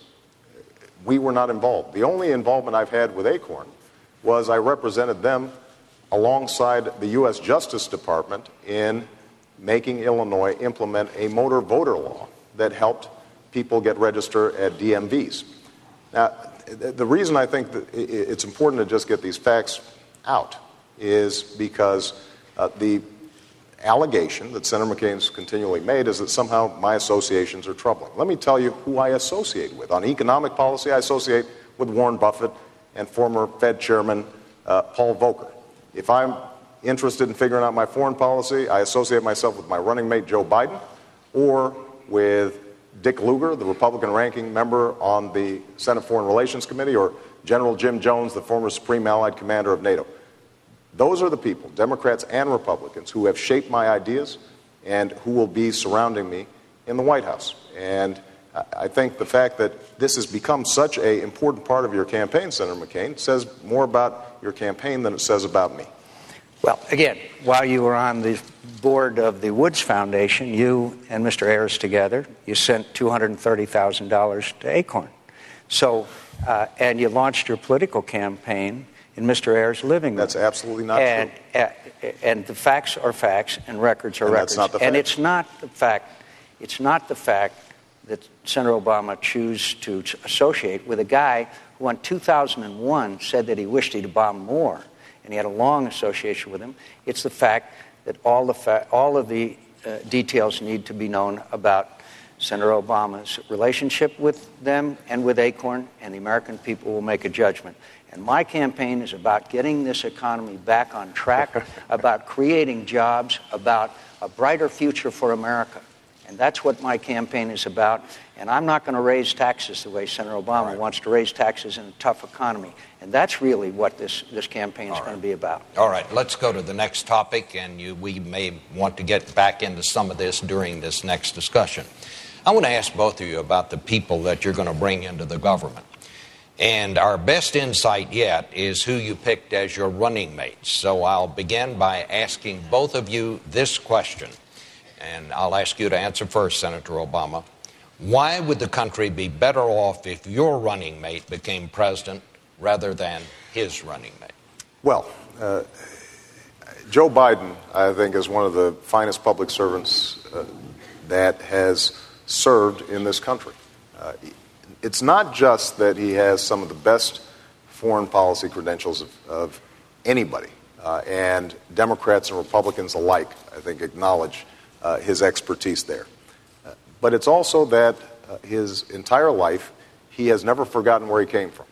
We were not involved. The only involvement I've had with Acorn was I represented them alongside the U S Justice Department in making Illinois implement a motor voter law that helped people get registered at D M Vs. Now, the reason I think that it's important to just get these facts out is because uh, the allegation that Senator McCain's continually made is that somehow my associations are troubling. Let me tell you who I associate with. On economic policy, I associate with Warren Buffett and former Fed Chairman uh, Paul Volcker. If I'm interested in figuring out my foreign policy, I associate myself with my running mate Joe Biden or with Dick Lugar, the Republican ranking member on the Senate Foreign Relations Committee, or General Jim Jones, the former Supreme Allied Commander of NATO. Those are the people, Democrats and Republicans, who have shaped my ideas and who will be surrounding me in the White House. And I think the fact that this has become such an important part of your campaign, Senator McCain, says more about your campaign than it says about me.
Well, again, while you were on the board of the Woods Foundation, you and Mister Ayers together, you sent two hundred thirty thousand dollars to Acorn. So, uh, and you launched your political campaign in Mister Ayers' living room.
That's absolutely not
and,
true.
Uh, and the facts are facts, and records are
and
records.
That's not the fact.
And it's not the fact. It's not the fact that Senator Obama chose to associate with a guy who, in two thousand one, said that he wished he'd bombed more. And he had a long association with him. It's the fact that all the fa- all of the uh, details need to be known about Senator Obama's relationship with them and with Acorn, and the American people will make a judgment. And my campaign is about getting this economy back on track, about creating jobs, about a brighter future for America. And that's what my campaign is about. And I'm not going to raise taxes the way Senator Obama right. wants to raise taxes in a tough economy. And that's really what this, this campaign is right. going to be about.
All right, let's go to the next topic, and you, we may want to get back into some of this during this next discussion. I want to ask both of you about the people that you're going to bring into the government. And our best insight yet is who you picked as your running mates. So I'll begin by asking both of you this question. And I'll ask you to answer first, Senator Obama. Why would the country be better off if your running mate became president rather than his running mate?
Well, uh, Joe Biden, I think, is one of the finest public servants uh, that has served in this country. Uh, it's not just that he has some of the best foreign policy credentials of, of anybody, uh, and Democrats and Republicans alike, I think, acknowledge uh, his expertise there. Uh, but it's also that uh, his entire life, he has never forgotten where he came from.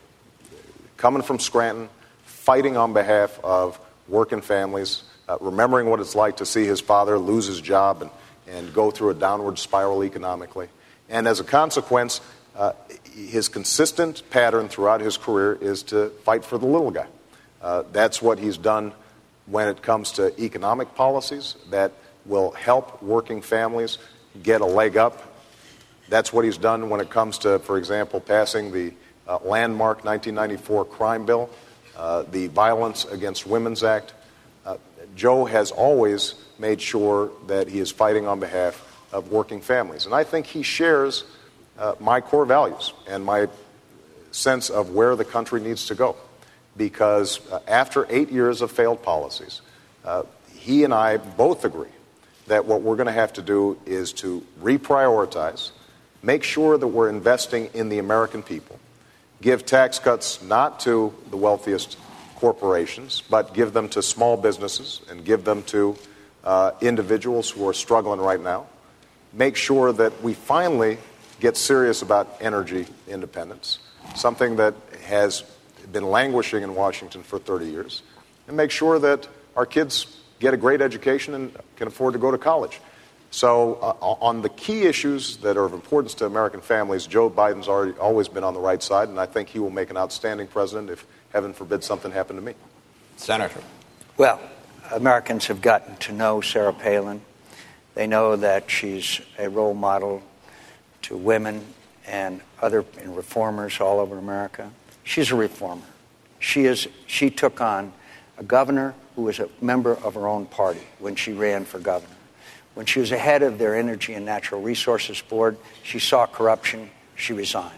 Coming from Scranton, fighting on behalf of working families, uh, remembering what it's like to see his father lose his job and, and go through a downward spiral economically. And as a consequence, uh, his consistent pattern throughout his career is to fight for the little guy. Uh, that's what he's done when it comes to economic policies that will help working families get a leg up. That's what he's done when it comes to, for example, passing the uh, landmark nineteen ninety-four crime bill, uh, the Violence Against Women's Act. Uh, Joe has always made sure that he is fighting on behalf of working families. And I think he shares uh, my core values and my sense of where the country needs to go. Because uh, after eight years of failed policies, uh, he and I both agree that what we're going to have to do is to reprioritize, make sure that we're investing in the American people, give tax cuts not to the wealthiest corporations, but give them to small businesses and give them to uh, individuals who are struggling right now. Make sure that we finally get serious about energy independence, something that has been languishing in Washington for thirty years, and make sure that our kids get a great education and can afford to go to college. So uh, on the key issues that are of importance to American families, Joe Biden's already always been on the right side, and I think he will make an outstanding president if, heaven forbid, something happened to me.
Senator.
Well, Americans have gotten to know Sarah Palin. They know that she's a role model to women and other and reformers all over America. She's a reformer. She is. She took on a governor who was a member of her own party when she ran for governor. When she was ahead of their Energy and Natural Resources Board, she saw corruption. She resigned.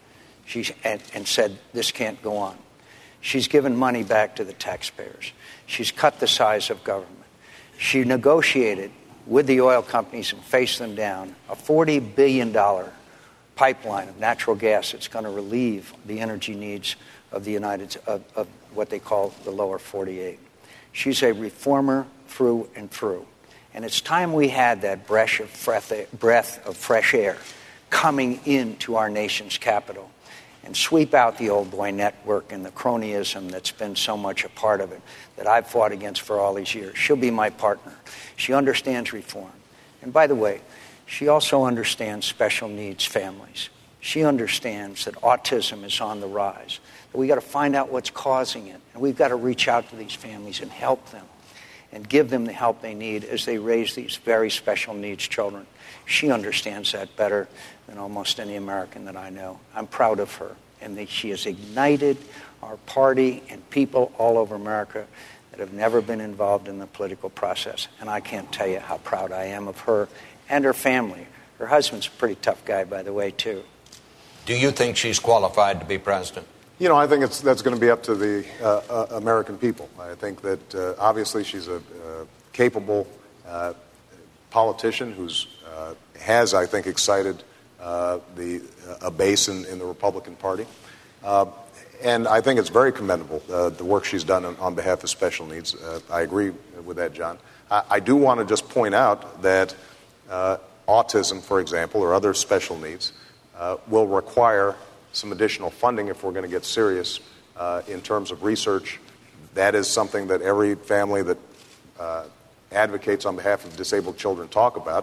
She and, and said, "This can't go on." She's given money back to the taxpayers. She's cut the size of government. She negotiated with the oil companies and faced them down a forty billion dollars pipeline of natural gas that's going to relieve the energy needs of the United of, of what they call the lower forty-eight. She's a reformer through and through. And it's time we had that breath of, breath of fresh air coming into our nation's capital and sweep out the old boy network and the cronyism that's been so much a part of it that I've fought against for all these years. She'll be my partner. She understands reform. And by the way, she also understands special needs families. She understands that autism is on the rise, that we've got to find out what's causing it, and we've got to reach out to these families and help them and give them the help they need as they raise these very special needs children. She understands that better than almost any American that I know. I'm proud of her, and that she has ignited our party and people all over America that have never been involved in the political process. And I can't tell you how proud I am of her and her family. Her husband's a pretty tough guy, by the way, too.
Do you think she's qualified to be president?
You know, I think it's, that's going to be up to the uh, uh, American people. I think that uh, obviously she's a uh, capable uh, politician who's uh, has, I think, excited uh, the uh, a base in, in the Republican Party. Uh, and I think it's very commendable, uh, the work she's done on, on behalf of special needs. Uh, I agree with that, John. I, I do want to just point out that uh, autism, for example, or other special needs, uh, will require some additional funding if we're going to get serious uh, in terms of research. That is something that every family that uh, advocates on behalf of disabled children talk about.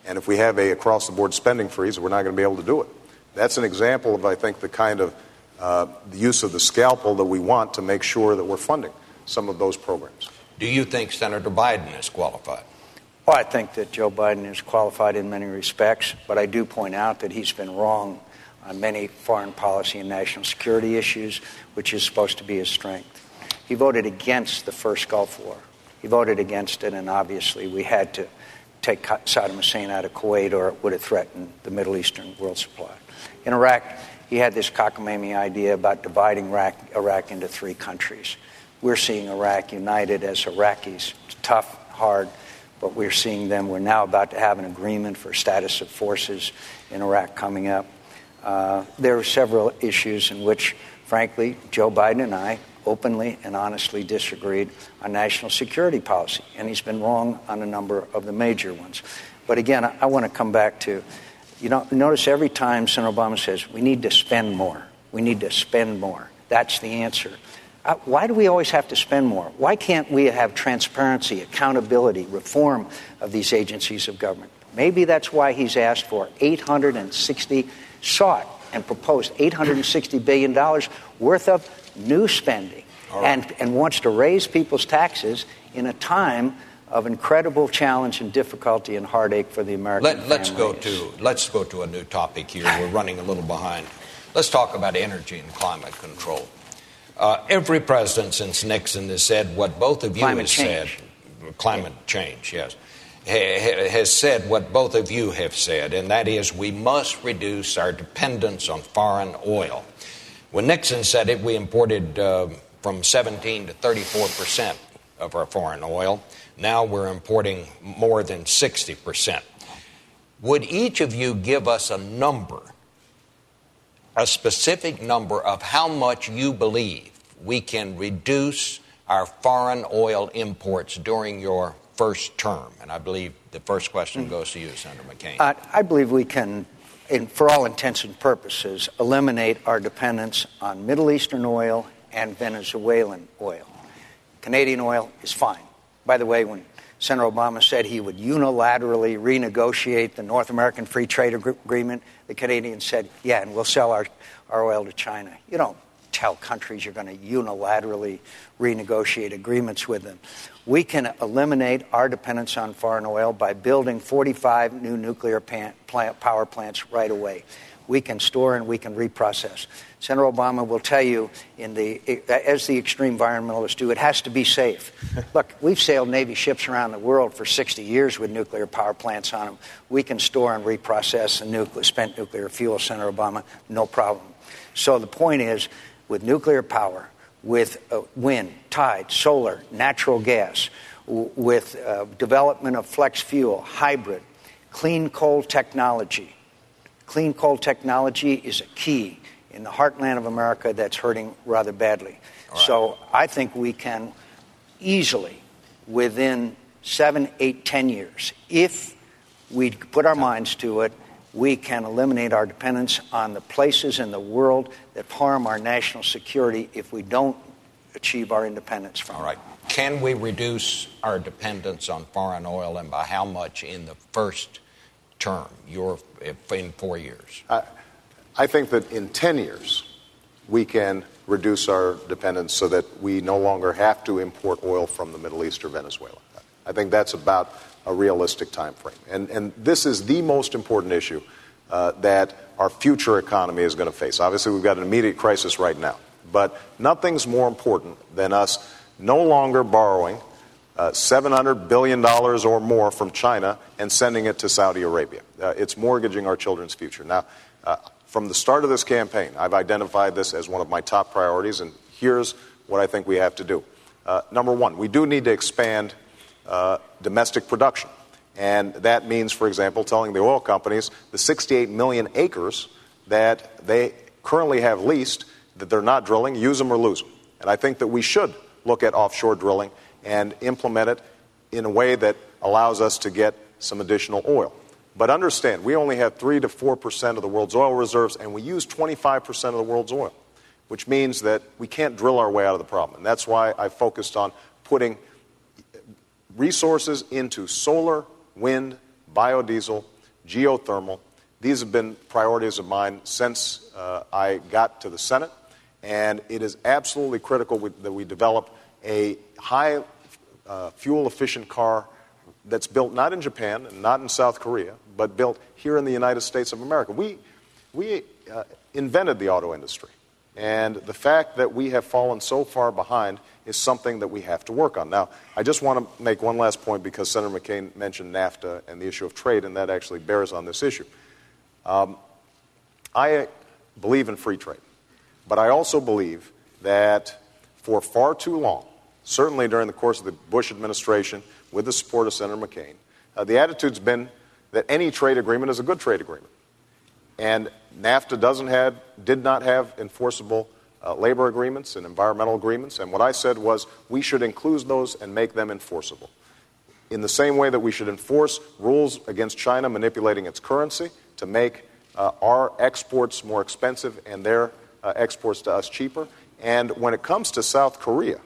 And if we have a across-the-board spending freeze, we're not going to be able to do it. That's an example of, I think, the kind of uh, the use of the scalpel that we want to make sure that we're funding some of those programs.
Do you think Senator Biden is qualified?
Well, I think that Joe Biden is qualified in many respects, but I do point out that he's been wrong on many foreign policy and national security issues, which is supposed to be his strength. He voted against the first Gulf War. He voted against it, and obviously we had to take Saddam Hussein out of Kuwait, or it would have threatened the Middle Eastern world supply. In Iraq, he had this cockamamie idea about dividing Iraq, Iraq into three countries. We're seeing Iraq united as Iraqis. It's tough, hard, but we're seeing them. We're now about to have an agreement for status of forces in Iraq coming up. Uh, there are several issues in which, frankly, Joe Biden and I openly and honestly disagreed on national security policy, and he's been wrong on a number of the major ones. But again, I, I want to come back to, you know, notice every time Senator Obama says, we need to spend more. We need to spend more. That's the answer. Uh, why do we always have to spend more? Why can't we have transparency, accountability, reform of these agencies of government? Maybe that's why he's asked for eight hundred sixty, sought and proposed eight hundred sixty billion dollars worth of new spending, right, and, and wants to raise people's taxes in a time of incredible challenge and difficulty and heartache for the American
Let, let's
families.
go to let's go to a new topic here. We're running a little behind. Let's talk about energy and climate control. Uh, every president since Nixon has said what both of you
Climate
have
change.
said. Climate yeah. change, yes. Ha, has said what both of you have said, and that is we must reduce our dependence on foreign oil. When Nixon said it, we imported uh, from seventeen to thirty-four percent of our foreign oil. Now we're importing more than sixty percent. Would each of you give us a number, a specific number of how much you believe we can reduce our foreign oil imports during your first term? And I believe the first question goes to you, Senator McCain.
Uh, I believe we can, in, for all intents and purposes, eliminate our dependence on Middle Eastern oil and Venezuelan oil. Canadian oil is fine. By the way, when Senator Obama said he would unilaterally renegotiate the North American Free Trade Agreement, the Canadians said, yeah, and we'll sell our, our oil to China. You don't tell countries you're going to unilaterally renegotiate agreements with them. We can eliminate our dependence on foreign oil by building forty-five new nuclear plant, plant, power plants right away. We can store and we can reprocess. Senator Obama will tell you, in the as the extreme environmentalists do, it has to be safe. Look, we've sailed Navy ships around the world for sixty years with nuclear power plants on them. We can store and reprocess the nuclear, spent nuclear fuel, Senator Obama, no problem. So the point is, with nuclear power, with uh, wind, tide, solar, natural gas, w- with uh, development of flex fuel, hybrid, clean coal technology. Clean coal technology is a key in the heartland of America that's hurting rather badly. Right. So I think we can easily, within seven, eight, ten years, if we put our minds to it, we can eliminate our dependence on the places in the world that harm our national security if we don't achieve our independence from
All right. It. Can we reduce our dependence on foreign oil, and by how much in the first term, your in four years?
I, I think that in ten years, we can reduce our dependence so that we no longer have to import oil from the Middle East or Venezuela. I think that's about a realistic time frame. And, and this is the most important issue uh, that our future economy is going to face. Obviously, we've got an immediate crisis right now, but nothing's more important than us no longer borrowing uh, seven hundred billion dollars or more from China and sending it to Saudi Arabia. Uh, it's mortgaging our children's future. Now, uh, from the start of this campaign, I've identified this as one of my top priorities, and here's what I think we have to do. Uh, number one, we do need to expand Uh, domestic production. And that means, for example, telling the oil companies the sixty-eight million acres that they currently have leased, that they're not drilling, use them or lose them. And I think that we should look at offshore drilling and implement it in a way that allows us to get some additional oil. But understand, we only have three to four percent of the world's oil reserves, and we use twenty-five percent of the world's oil, which means that we can't drill our way out of the problem. And that's why I focused on putting resources into solar, wind, biodiesel, geothermal. These have been priorities of mine since uh, I got to the Senate, and it is absolutely critical we, that we develop a high uh, fuel-efficient car that's built not in Japan and not in South Korea, but built here in the United States of America. We, we uh, invented the auto industry, and the fact that we have fallen so far behind is something that we have to work on. Now, I just want to make one last point because Senator McCain mentioned NAFTA and the issue of trade, and that actually bears on this issue. Um, I believe in free trade, but I also believe that for far too long, certainly during the course of the Bush administration, with the support of Senator McCain, uh, the attitude's been that any trade agreement is a good trade agreement. And NAFTA doesn't have, did not have enforceable uh, labor agreements and environmental agreements. And what I said was we should include those and make them enforceable. In the same way that we should enforce rules against China manipulating its currency to make uh, our exports more expensive and their uh, exports to us cheaper. And when it comes to South Korea,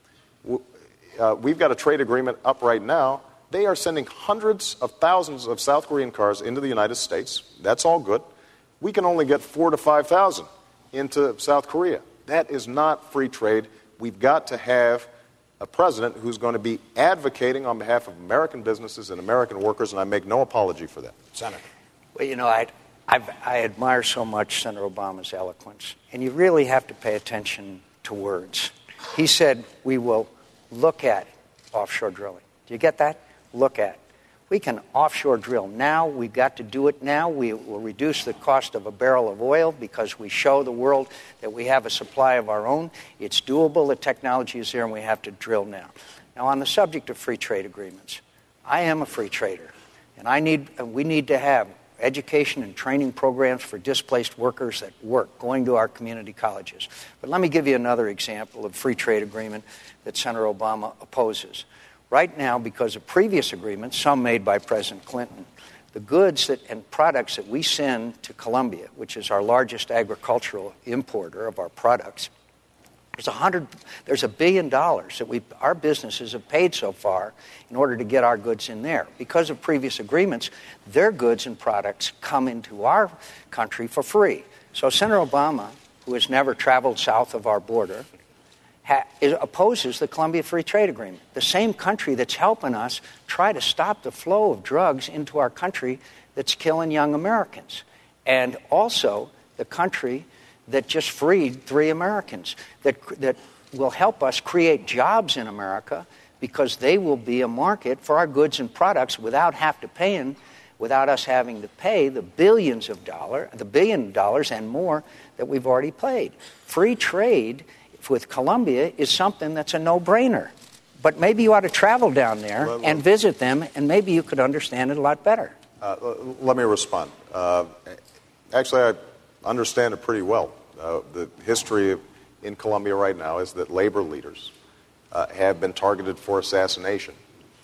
w- uh, we've got a trade agreement up right now. They are sending hundreds of thousands of South Korean cars into the United States. That's all good. We can only get four to five thousand into South Korea. That is not free trade. We've got to have a president who's going to be advocating on behalf of American businesses and American workers, and I make no apology for that.
Senator.
Well, you know, I, I've, I admire so much Senator Obama's eloquence, and you really have to pay attention to words. He said, we will look at offshore drilling. Do you get that? Look at. We can offshore drill now. We've got to do it now. We will reduce the cost of a barrel of oil because we show the world that we have a supply of our own. It's doable. The technology is there, and we have to drill now. Now, on the subject of free trade agreements, I am a free trader, and I need. we need to have education and training programs for displaced workers that work, going to our community colleges. But let me give you another example of free trade agreement that Senator Obama opposes. Right now, because of previous agreements, some made by President Clinton, the goods that, and products that we send to Colombia, which is our largest agricultural importer of our products, there's a hundred, there's a billion dollars that we, our businesses have paid so far in order to get our goods in there. Because of previous agreements, their goods and products come into our country for free. So Senator Obama, who has never traveled south of our border, Ha, opposes the Colombia Free Trade Agreement, the same country that's helping us try to stop the flow of drugs into our country that's killing young Americans, and also the country that just freed three Americans, that, that will help us create jobs in America because they will be a market for our goods and products without have to paying, without us having to pay the billions of dollars, the billion dollars and more that we've already paid. Free trade with Colombia is something that's a no-brainer. But maybe you ought to travel down there well, and visit them, and maybe you could understand it a lot better.
Uh, let me respond. Uh, actually, I understand it pretty well. Uh, the history in Colombia right now is that labor leaders uh, have been targeted for assassination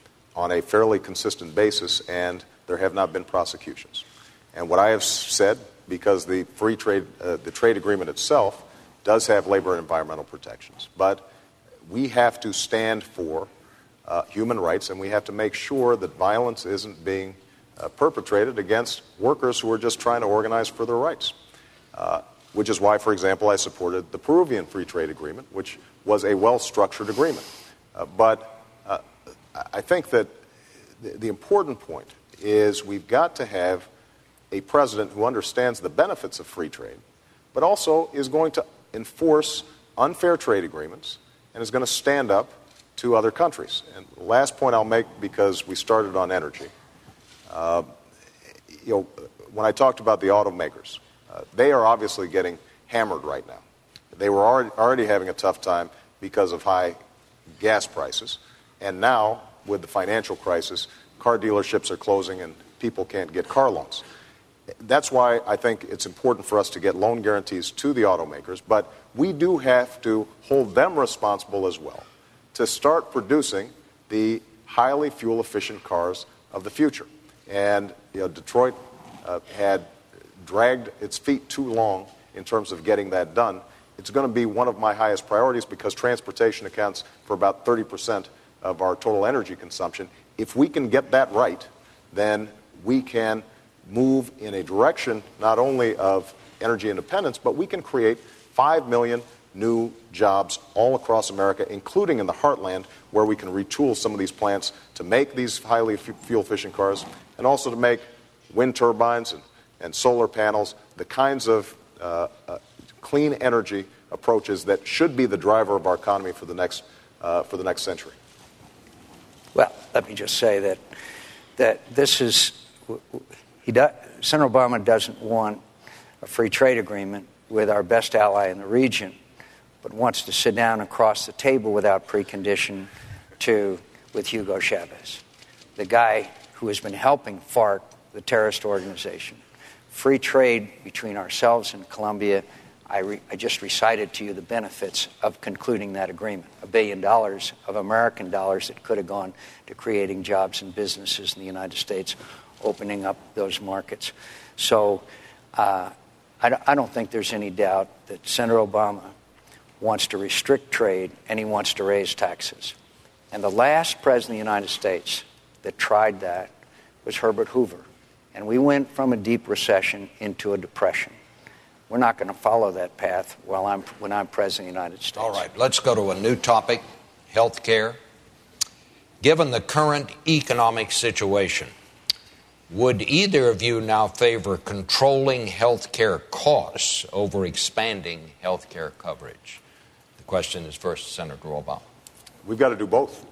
on a fairly consistent basis, and there have not been prosecutions. And what I have said, because the free trade, uh, the trade agreement itself does have labor and environmental protections. But we have to stand for uh, human rights, and we have to make sure that violence isn't being uh, perpetrated against workers who are just trying to organize for their rights. Uh, which is why, for example, I supported the Peruvian Free Trade Agreement, which was a well-structured agreement. Uh, but uh, I think that the, the important point is we've got to have a president who understands the benefits of free trade, but also is going to enforce unfair trade agreements and is going to stand up to other countries. And the last point I'll make, because we started on energy, uh, you know, when I talked about the automakers, uh, they are obviously getting hammered right now. They were already, already having a tough time because of high gas prices, and now with the financial crisis, car dealerships are closing and people can't get car loans. That's why I think it's important for us to get loan guarantees to the automakers, but we do have to hold them responsible as well to start producing the highly fuel-efficient cars of the future. And you know, Detroit uh, had dragged its feet too long in terms of getting that done. It's going to be one of my highest priorities because transportation accounts for about thirty percent of our total energy consumption. If we can get that right, then we can move in a direction not only of energy independence, but we can create five million new jobs all across America, including in the heartland, where we can retool some of these plants to make these highly f- fuel-efficient cars, and also to make wind turbines and, and solar panels, the kinds of uh, uh, clean energy approaches that should be the driver of our economy for the next uh, for the next century.
Well, let me just say that that this is he does, Senator Obama doesn't want a free trade agreement with our best ally in the region, but wants to sit down across the table without precondition to with Hugo Chavez, the guy who has been helping FARC, the terrorist organization. Free trade between ourselves and Colombia. I, re, I just recited to you the benefits of concluding that agreement. A billion dollars of American dollars that could have gone to creating jobs and businesses in the United States, opening up those markets. So uh, I, I don't think there's any doubt that Senator Obama wants to restrict trade and he wants to raise taxes. And the last president of the United States that tried that was Herbert Hoover. And we went from a deep recession into a depression. We're not going to follow that path while I'm, when I'm president of the United States.
All right, let's go to a new topic, health care. Given the current economic situation, would either of you now favor controlling health care costs over expanding health care coverage? The question is first to Senator Obama.
We've got to do both,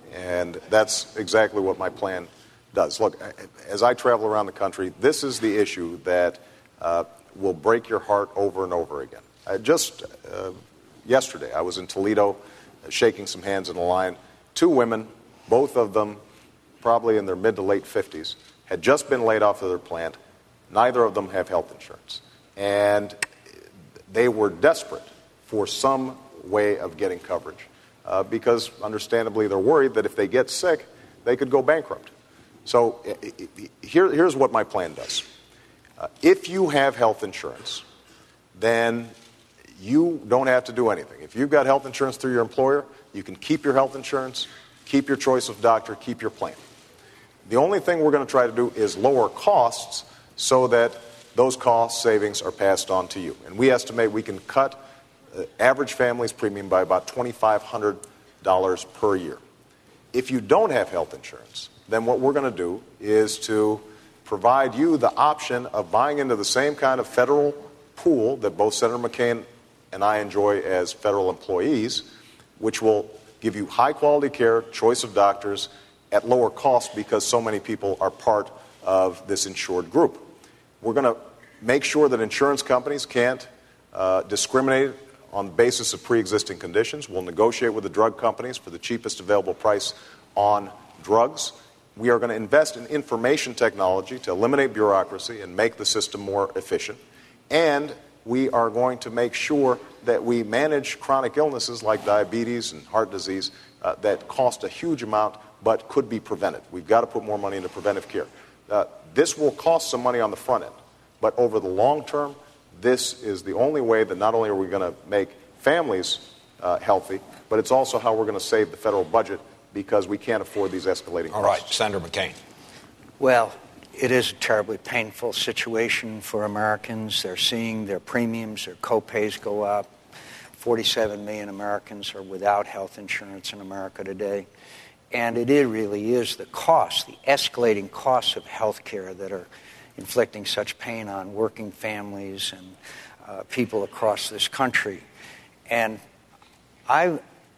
and that's exactly what my plan does. Look, as I travel around the country, this is the issue that uh, will break your heart over and over again. Uh, just uh, yesterday, I was in Toledo uh, shaking some hands in a line. Two women, both of them probably in their mid to late fifties, had just been laid off of their plant. Neither of them have health insurance. And they were desperate for some way of getting coverage uh, because, understandably, they're worried that if they get sick, they could go bankrupt. So here, here's what my plan does. Uh, if you have health insurance, then you don't have to do anything. If you've got health insurance through your employer, you can keep your health insurance, keep your choice of doctor, keep your plan. The only thing we're going to try to do is lower costs so that those cost savings are passed on to you. And we estimate we can cut uh, average family's premium by about two thousand five hundred dollars per year. If you don't have health insurance, then what we're going to do is to provide you the option of buying into the same kind of federal pool that both Senator McCain and I enjoy as federal employees, which will give you high-quality care, choice of doctors, at lower cost because so many people are part of this insured group. We're going to make sure that insurance companies can't uh, discriminate on the basis of pre-existing conditions. We'll negotiate with the drug companies for the cheapest available price on drugs. We are going to invest in information technology to eliminate bureaucracy and make the system more efficient. And we are going to make sure that we manage chronic illnesses like diabetes and heart disease uh, that cost a huge amount but could be prevented. We've got to put more money into preventive care. Uh, this will cost some money on the front end, but over the long term, this is the only way that not only are we going to make families uh, healthy, but it's also how we're going to save the federal budget because we can't afford these escalating costs.
All right, Senator McCain.
Well, it is a terribly painful situation for Americans. They're seeing their premiums, their co-pays go up. forty-seven million Americans are without health insurance in America today. And it is, really is the cost, the escalating costs of health care that are inflicting such pain on working families and uh, people across this country. And I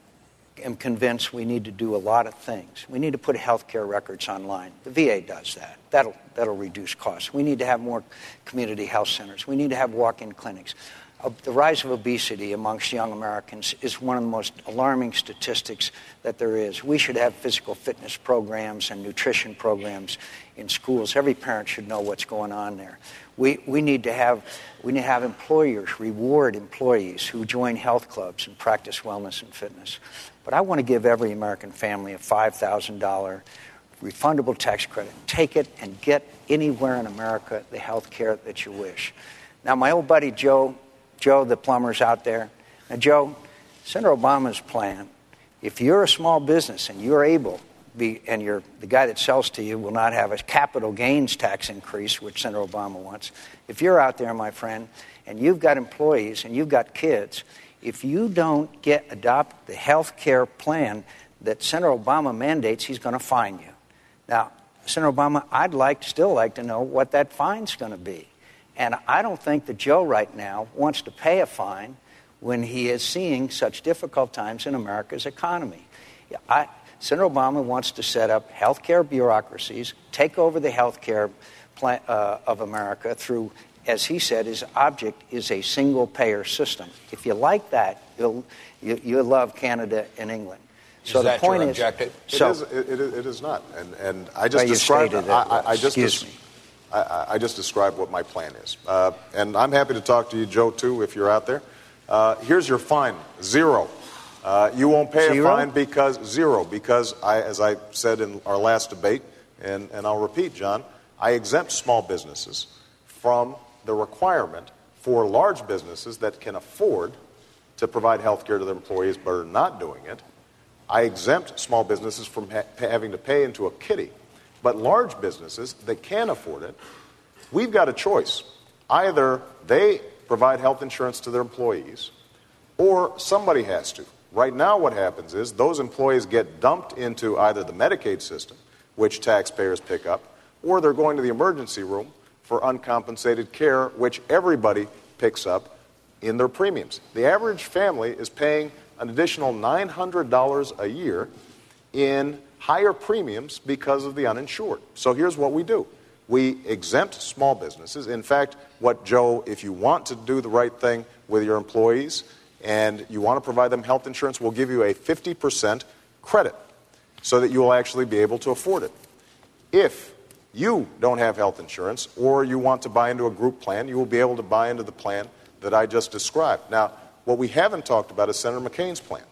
am convinced we need to do a lot of things. We need to put health care records online. The V A does that. That'll, that'll reduce costs. We need to have more community health centers. We need to have walk-in clinics. Uh, the rise of obesity amongst young Americans is one of the most alarming statistics that there is. We should have physical fitness programs and nutrition programs in schools. Every parent should know what's going on there. We, we, need to have, we need to have employers reward employees who join health clubs and practice wellness and fitness. But I want to give every American family a five thousand dollars refundable tax credit. Take it and get anywhere in America the health care that you wish. Now, my old buddy Joe, Joe the plumber's out there. Now, Joe, Senator Obama's plan, if you're a small business and you're able be, and your, the guy that sells to you will not have a capital gains tax increase, which Senator Obama wants. If you're out there, my friend, and you've got employees and you've got kids, if you don't get adopt the health care plan that Senator Obama mandates, he's going to fine you. Now, Senator Obama, I'd like still like to know what that fine's going to be. And I don't think that Joe right now wants to pay a fine when he is seeing such difficult times in America's economy. I, Senator Obama wants to set up health care bureaucracies, take over the health care plan, uh, of America through, as he said, his object is a single-payer system. If you like that, you'll, you, you'll love Canada and England. So
is
the
that
point
your
is,
objective?
So,
it, is, it, it, is, it is not, and and I just
well, you
described.
stated
I,
it.
I, I just
Excuse
des-
me.
I, I just described what my plan is, uh, and I'm happy to talk to you, Joe, too, if you're out there. Uh, here's your fine: zero. Uh, you won't pay
Zero?
a fine because zero. Because I, as I said in our last debate, and and I'll repeat, John, I exempt small businesses from the requirement for large businesses that can afford to provide health care to their employees but are not doing it. I exempt small businesses from ha- having to pay into a kitty. But large businesses that can afford it, we've got a choice. Either they provide health insurance to their employees, or somebody has to. Right now what happens is those employees get dumped into either the Medicaid system, which taxpayers pick up, or they're going to the emergency room for uncompensated care, which everybody picks up in their premiums. The average family is paying an additional nine hundred dollars a year in higher premiums because of the uninsured. So here's what we do. We exempt small businesses. In fact, what, Joe, if you want to do the right thing with your employees and you want to provide them health insurance, we'll give you a fifty percent credit so that you will actually be able to afford it. If you don't have health insurance or you want to buy into a group plan, you will be able to buy into the plan that I just described. Now, what we haven't talked about is Senator McCain's plan.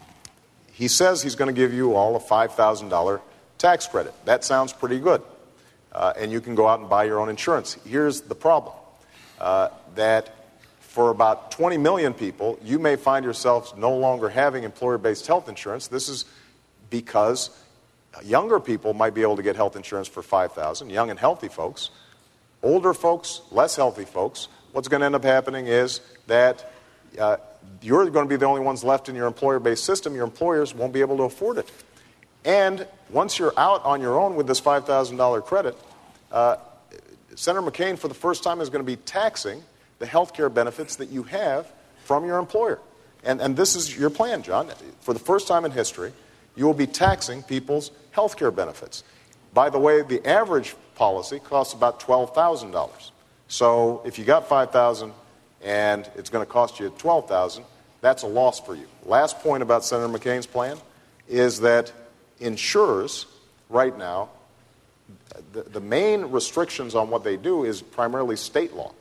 He says he's going to give you all a five thousand dollars tax credit. That sounds pretty good. Uh, and you can go out and buy your own insurance. Here's the problem. Uh, that for about twenty million people, you may find yourselves no longer having employer-based health insurance. This is because younger people might be able to get health insurance for five thousand dollars, young and healthy folks. Older folks, less healthy folks, what's going to end up happening is that uh, you're going to be the only ones left in your employer-based system. Your employers won't be able to afford it. And once you're out on your own with this five thousand dollars credit, uh, Senator McCain, for the first time, is going to be taxing the health care benefits that you have from your employer. And, and this is your plan, John. For the first time in history, you will be taxing people's health care benefits. By the way, the average policy costs about twelve thousand dollars. So if you got five thousand dollars and it's going to cost you twelve thousand dollars, that's a loss for you. Last point about Senator McCain's plan is that insurers right now, the, the main restrictions on what they do is primarily state law.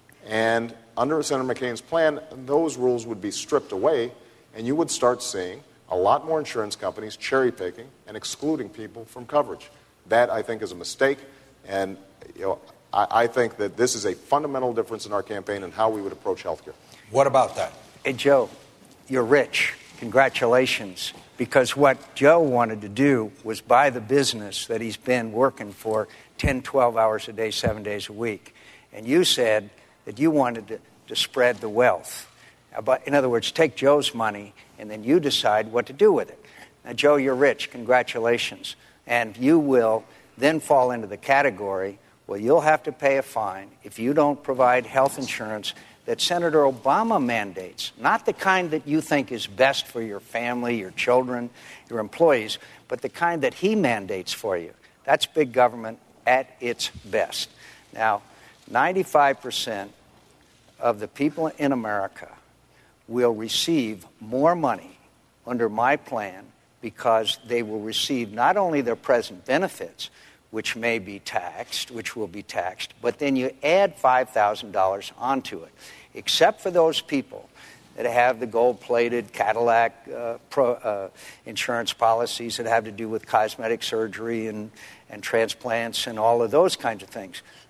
And under Senator McCain's plan, those rules would be stripped away, and you would start seeing a lot more insurance companies cherry-picking and excluding people from coverage. That, I think, is a mistake, and you know, I, I think that this is a fundamental difference in our campaign and how we would approach health care.
What about that?
Hey, Joe, you're rich. Congratulations. Because what Joe wanted to do was buy the business that he's been working for ten, twelve hours a day, seven days a week. And you said that you wanted to, to spread the wealth. But in other words, take Joe's money and then you decide what to do with it. Now, Joe, you're rich. Congratulations. And you will then fall into the category, well, you'll have to pay a fine if you don't provide health insurance that Senator Obama mandates, not the kind that you think is best for your family, your children, your employees, but the kind that he mandates for you. That's big government at its best. Now, ninety-five percent of the people in America will receive more money under my plan because they will receive not only their present benefits, which may be taxed, which will be taxed, but then you add five thousand dollars onto it, except for those people that have the gold-plated Cadillac uh, pro, uh, insurance policies that have to do with cosmetic surgery and, and transplants and all of those kinds of things.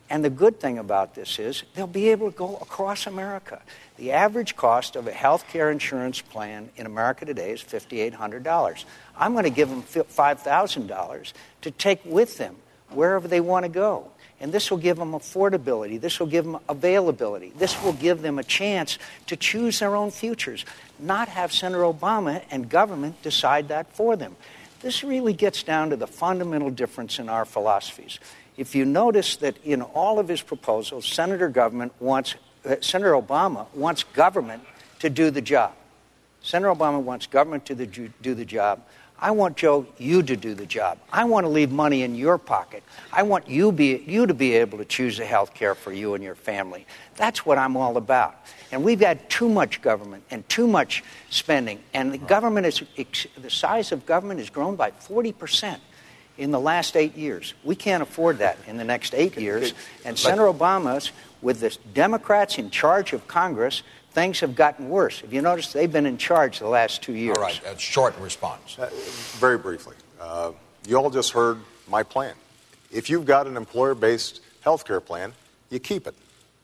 And the good thing about this is they'll be able to go across America. The average cost of a health care insurance plan in America today is five thousand eight hundred dollars. I'm going to give them five thousand dollars to take with them wherever they want to go. And this will give them affordability. This will give them availability. This will give them a chance to choose their own futures, not have Senator Obama and government decide that for them. This really gets down to the fundamental difference in our philosophies. If you notice that in all of his proposals, Senator government wants, uh, Senator Obama wants government to do the job. Senator Obama wants government to the, do the job. I want, Joe, you to do the job. I want to leave money in your pocket. I want you, be, you to be able to choose the health care for you and your family. That's what I'm all about. And we've had too much government and too much spending. And the government is, the size of government has grown by forty percent in the last eight years. We can't afford that in the next eight years. And Senator Obama's, with the Democrats in charge of Congress, things have gotten worse. If you notice, they've been in charge the last two years.
All right, a short response.
Uh, very briefly. Uh, you all just heard my plan. If you've got an employer-based health care plan, you keep it.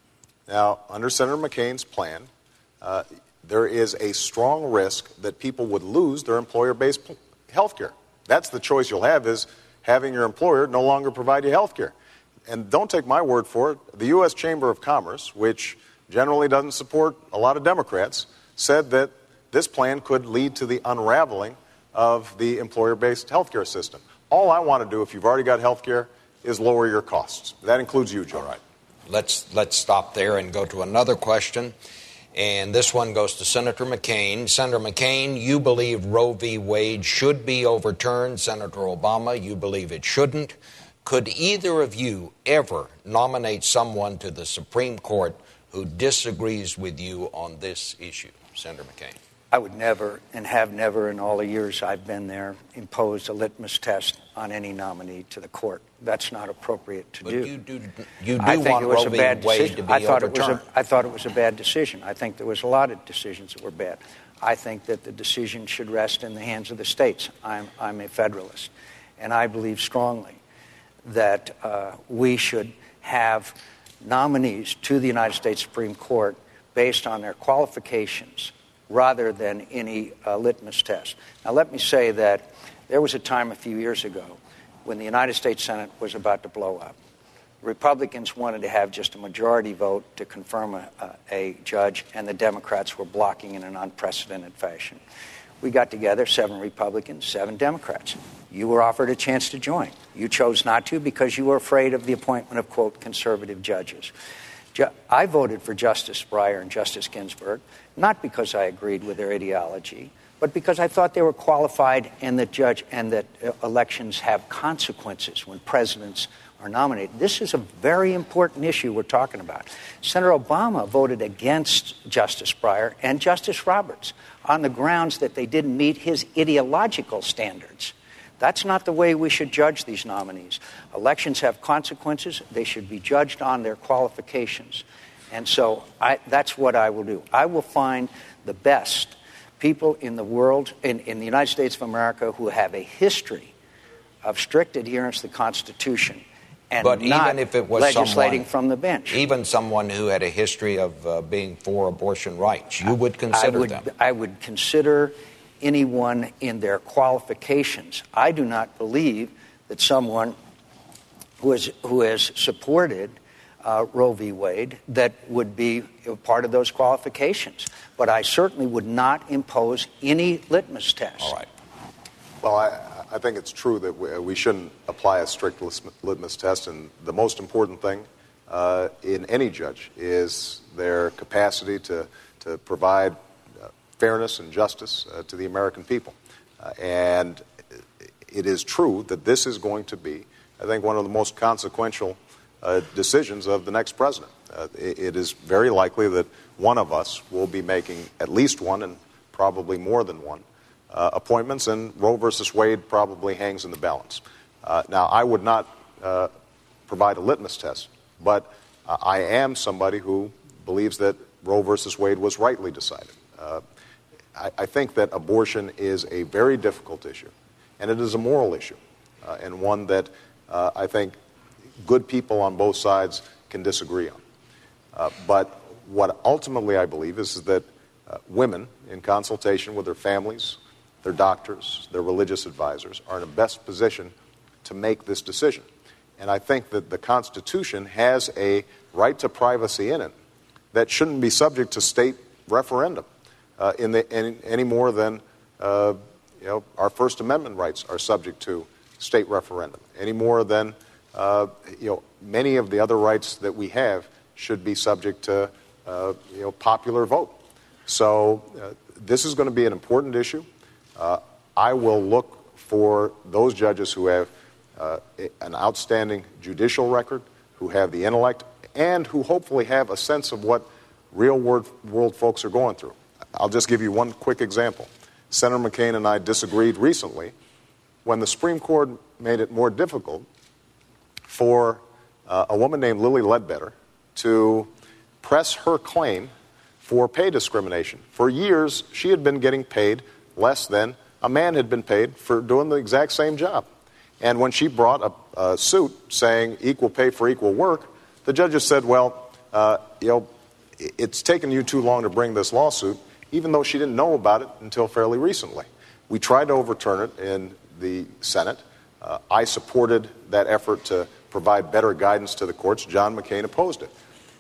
Now, under Senator McCain's plan, uh, there is a strong risk that people would lose their employer-based health care. That's the choice you'll have, is having your employer no longer provide you health care. And don't take my word for it. The U S Chamber of Commerce, which generally doesn't support a lot of Democrats, said that this plan could lead to the unraveling of the employer-based health care system. All I want to do, if you've already got health care, is lower your costs. That includes you, Joe.
All right. Let's, let's stop there and go to another question. And this one goes to Senator McCain. Senator McCain, you believe Roe v. Wade should be overturned. Senator Obama, you believe it shouldn't. Could either of you ever nominate someone to the Supreme Court who disagrees with you on this issue? Senator McCain.
I would never, and have never in all the years I've been there, imposed a litmus test on any nominee to the court. That's not appropriate to
but
do.
You do, you do
I think
want
it was
Roe
a
v.
bad
Wade
decision.
to be
I thought
overturned.
It was a, I thought it was a bad decision. I think there was a lot of decisions that were bad. I think that the decision should rest in the hands of the states. I'm, I'm a Federalist, and I believe strongly that uh, we should have nominees to the United States Supreme Court based on their qualifications rather than any uh, litmus test. Now, let me say that there was a time a few years ago when the United States Senate was about to blow up. Republicans wanted to have just a majority vote to confirm a, a, a judge, and the Democrats were blocking in an unprecedented fashion. We got together, seven Republicans, seven Democrats. You were offered a chance to join. You chose not to because you were afraid of the appointment of, quote, conservative judges. Ju- I voted for Justice Breyer and Justice Ginsburg, not because I agreed with their ideology, but because I thought they were qualified and that judge and that uh, elections have consequences when presidents are nominated. This is a very important issue we're talking about. Senator Obama voted against Justice Breyer and Justice Roberts on the grounds that they didn't meet his ideological standards. That's not the way we should judge these nominees. Elections have consequences. They should be judged on their qualifications. And so I, that's what I will do. I will find the best people in the world, in, in the United States of America, who have a history of strict adherence to the Constitution and
but
not
even if it was
legislating
someone,
from the bench.
Even someone who had a history of uh, being for abortion rights, you would consider
I would,
them?
I would consider anyone in their qualifications. I do not believe that someone who, is, who has supported uh, Roe v. Wade that would be part of those qualifications. But I certainly would not impose any litmus test.
All right.
Well, I, I think it's true that we, we shouldn't apply a strict litmus test, and the most important thing uh, in any judge is their capacity to, to provide uh, fairness and justice uh, to the American people. Uh, and it is true that this is going to be, I think, one of the most consequential uh, decisions of the next president. Uh, it, it is very likely that one of us will be making at least one, and probably more than one, uh, appointments, and Roe versus Wade probably hangs in the balance. Uh, now, I would not uh, provide a litmus test, but uh, I am somebody who believes that Roe versus Wade was rightly decided. Uh, I, I think that abortion is a very difficult issue, and it is a moral issue, uh, and one that uh, I think good people on both sides can disagree on. Uh, but what ultimately I believe is, is that uh, women, in consultation with their families, their doctors, their religious advisors, are in the best position to make this decision. And I think that the Constitution has a right to privacy in it that shouldn't be subject to state referendum uh, in the, any, any more than uh, you know, our First Amendment rights are subject to state referendum, any more than uh, you know, many of the other rights that we have should be subject to uh, you know, popular vote. So uh, this is going to be an important issue. Uh, I will look for those judges who have uh, an outstanding judicial record, who have the intellect, and who hopefully have a sense of what real world, world folks are going through. I'll just give you one quick example. Senator McCain and I disagreed recently when the Supreme Court made it more difficult for uh, a woman named Lilly Ledbetter to press her claim for pay discrimination. For years, she had been getting paid less than a man had been paid for doing the exact same job. And when she brought a, a suit saying equal pay for equal work, the judges said, well, uh, you know, it's taken you too long to bring this lawsuit, even though she didn't know about it until fairly recently. We tried to overturn it in the Senate. Uh, I supported that effort to provide better guidance to the courts. John McCain opposed it.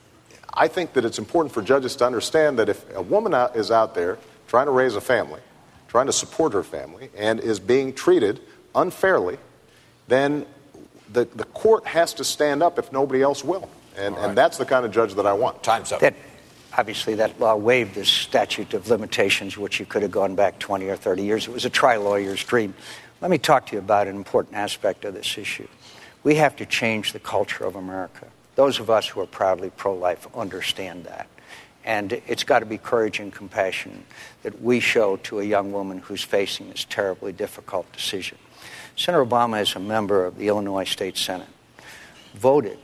I think that it's important for judges to understand that if a woman out, is out there trying to raise a family, trying to support her family, and is being treated unfairly, then the, the court has to stand up if nobody else will. And, right. and that's the kind of judge that I want.
Time's up.
That, obviously, that law waived this statute of limitations, which you could have gone back twenty or thirty years. It was a tri-lawyer's dream. Let me talk to you about an important aspect of this issue. We have to change the culture of America. Those of us who are proudly pro-life understand that. And it's got to be courage and compassion that we show to a young woman who's facing this terribly difficult decision. Senator Obama, as a member of the Illinois State Senate, voted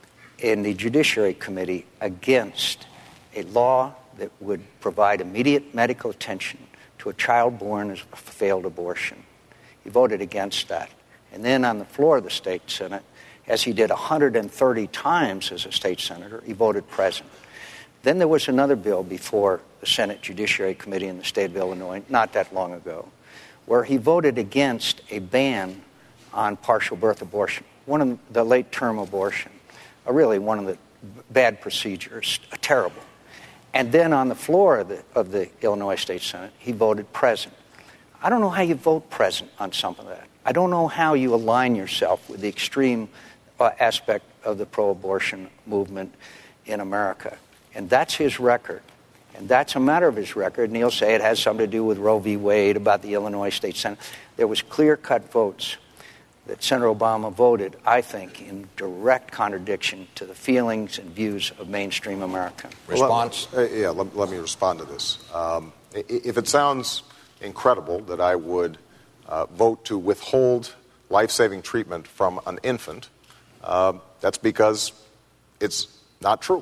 in the Judiciary Committee against a law that would provide immediate medical attention to a child born as a failed abortion. He voted against that. And then on the floor of the State Senate, as he did one hundred thirty times as a state senator, he voted present. Then there was another bill before the Senate Judiciary Committee in the state of Illinois, not that long ago, where he voted against a ban on partial birth abortion, one of the late-term abortion, uh, really one of the bad procedures, uh, terrible. And then on the floor of the, of the Illinois State Senate, he voted present. I don't know how you vote present on something like that. I don't know how you align yourself with the extreme uh, aspect of the pro-abortion movement in America. And that's his record. And that's a matter of his record. And he'll say it has something to do with Roe v. Wade, about the Illinois State Senate. There was clear-cut votes that Senator Obama voted, I think, in direct contradiction to the feelings and views of mainstream America.
Response?
Well, uh, yeah, let, let me respond to this. Um, if it sounds incredible that I would uh, vote to withhold life-saving treatment from an infant, uh, that's because it's not true.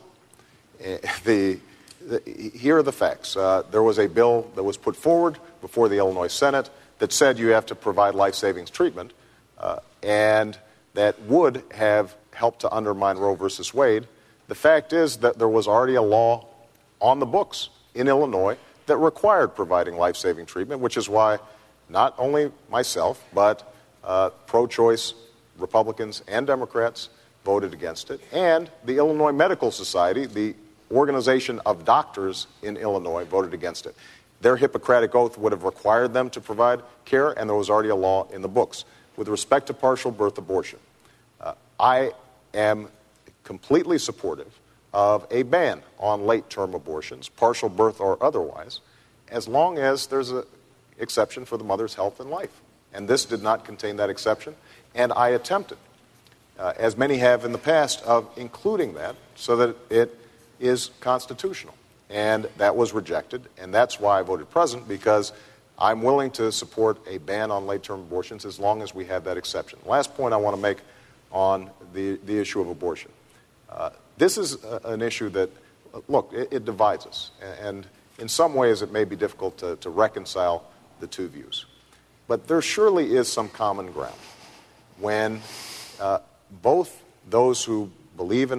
The, the, here are the facts. Uh, there was a bill that was put forward before the Illinois Senate that said you have to provide life-saving treatment, uh, and that would have helped to undermine Roe versus Wade. The fact is that there was already a law on the books in Illinois that required providing life-saving treatment, which is why not only myself, but uh, pro-choice Republicans and Democrats voted against it, and the Illinois Medical Society, the organization of doctors in Illinois, voted against it. Their Hippocratic oath would have required them to provide care, and there was already a law in the books. With respect to partial birth abortion, uh, I am completely supportive of a ban on late-term abortions, partial birth or otherwise, as long as there's an exception for the mother's health and life. And this did not contain that exception, and I attempted, uh, as many have in the past, of including that so that it is constitutional. And that was rejected, and that's why I voted present, because I'm willing to support a ban on late-term abortions as long as we have that exception. Last point I want to make on the, the issue of abortion. Uh, this is a, an issue that, look, it, it divides us, and in some ways it may be difficult to, to reconcile the two views. But there surely is some common ground when uh, both those who believe in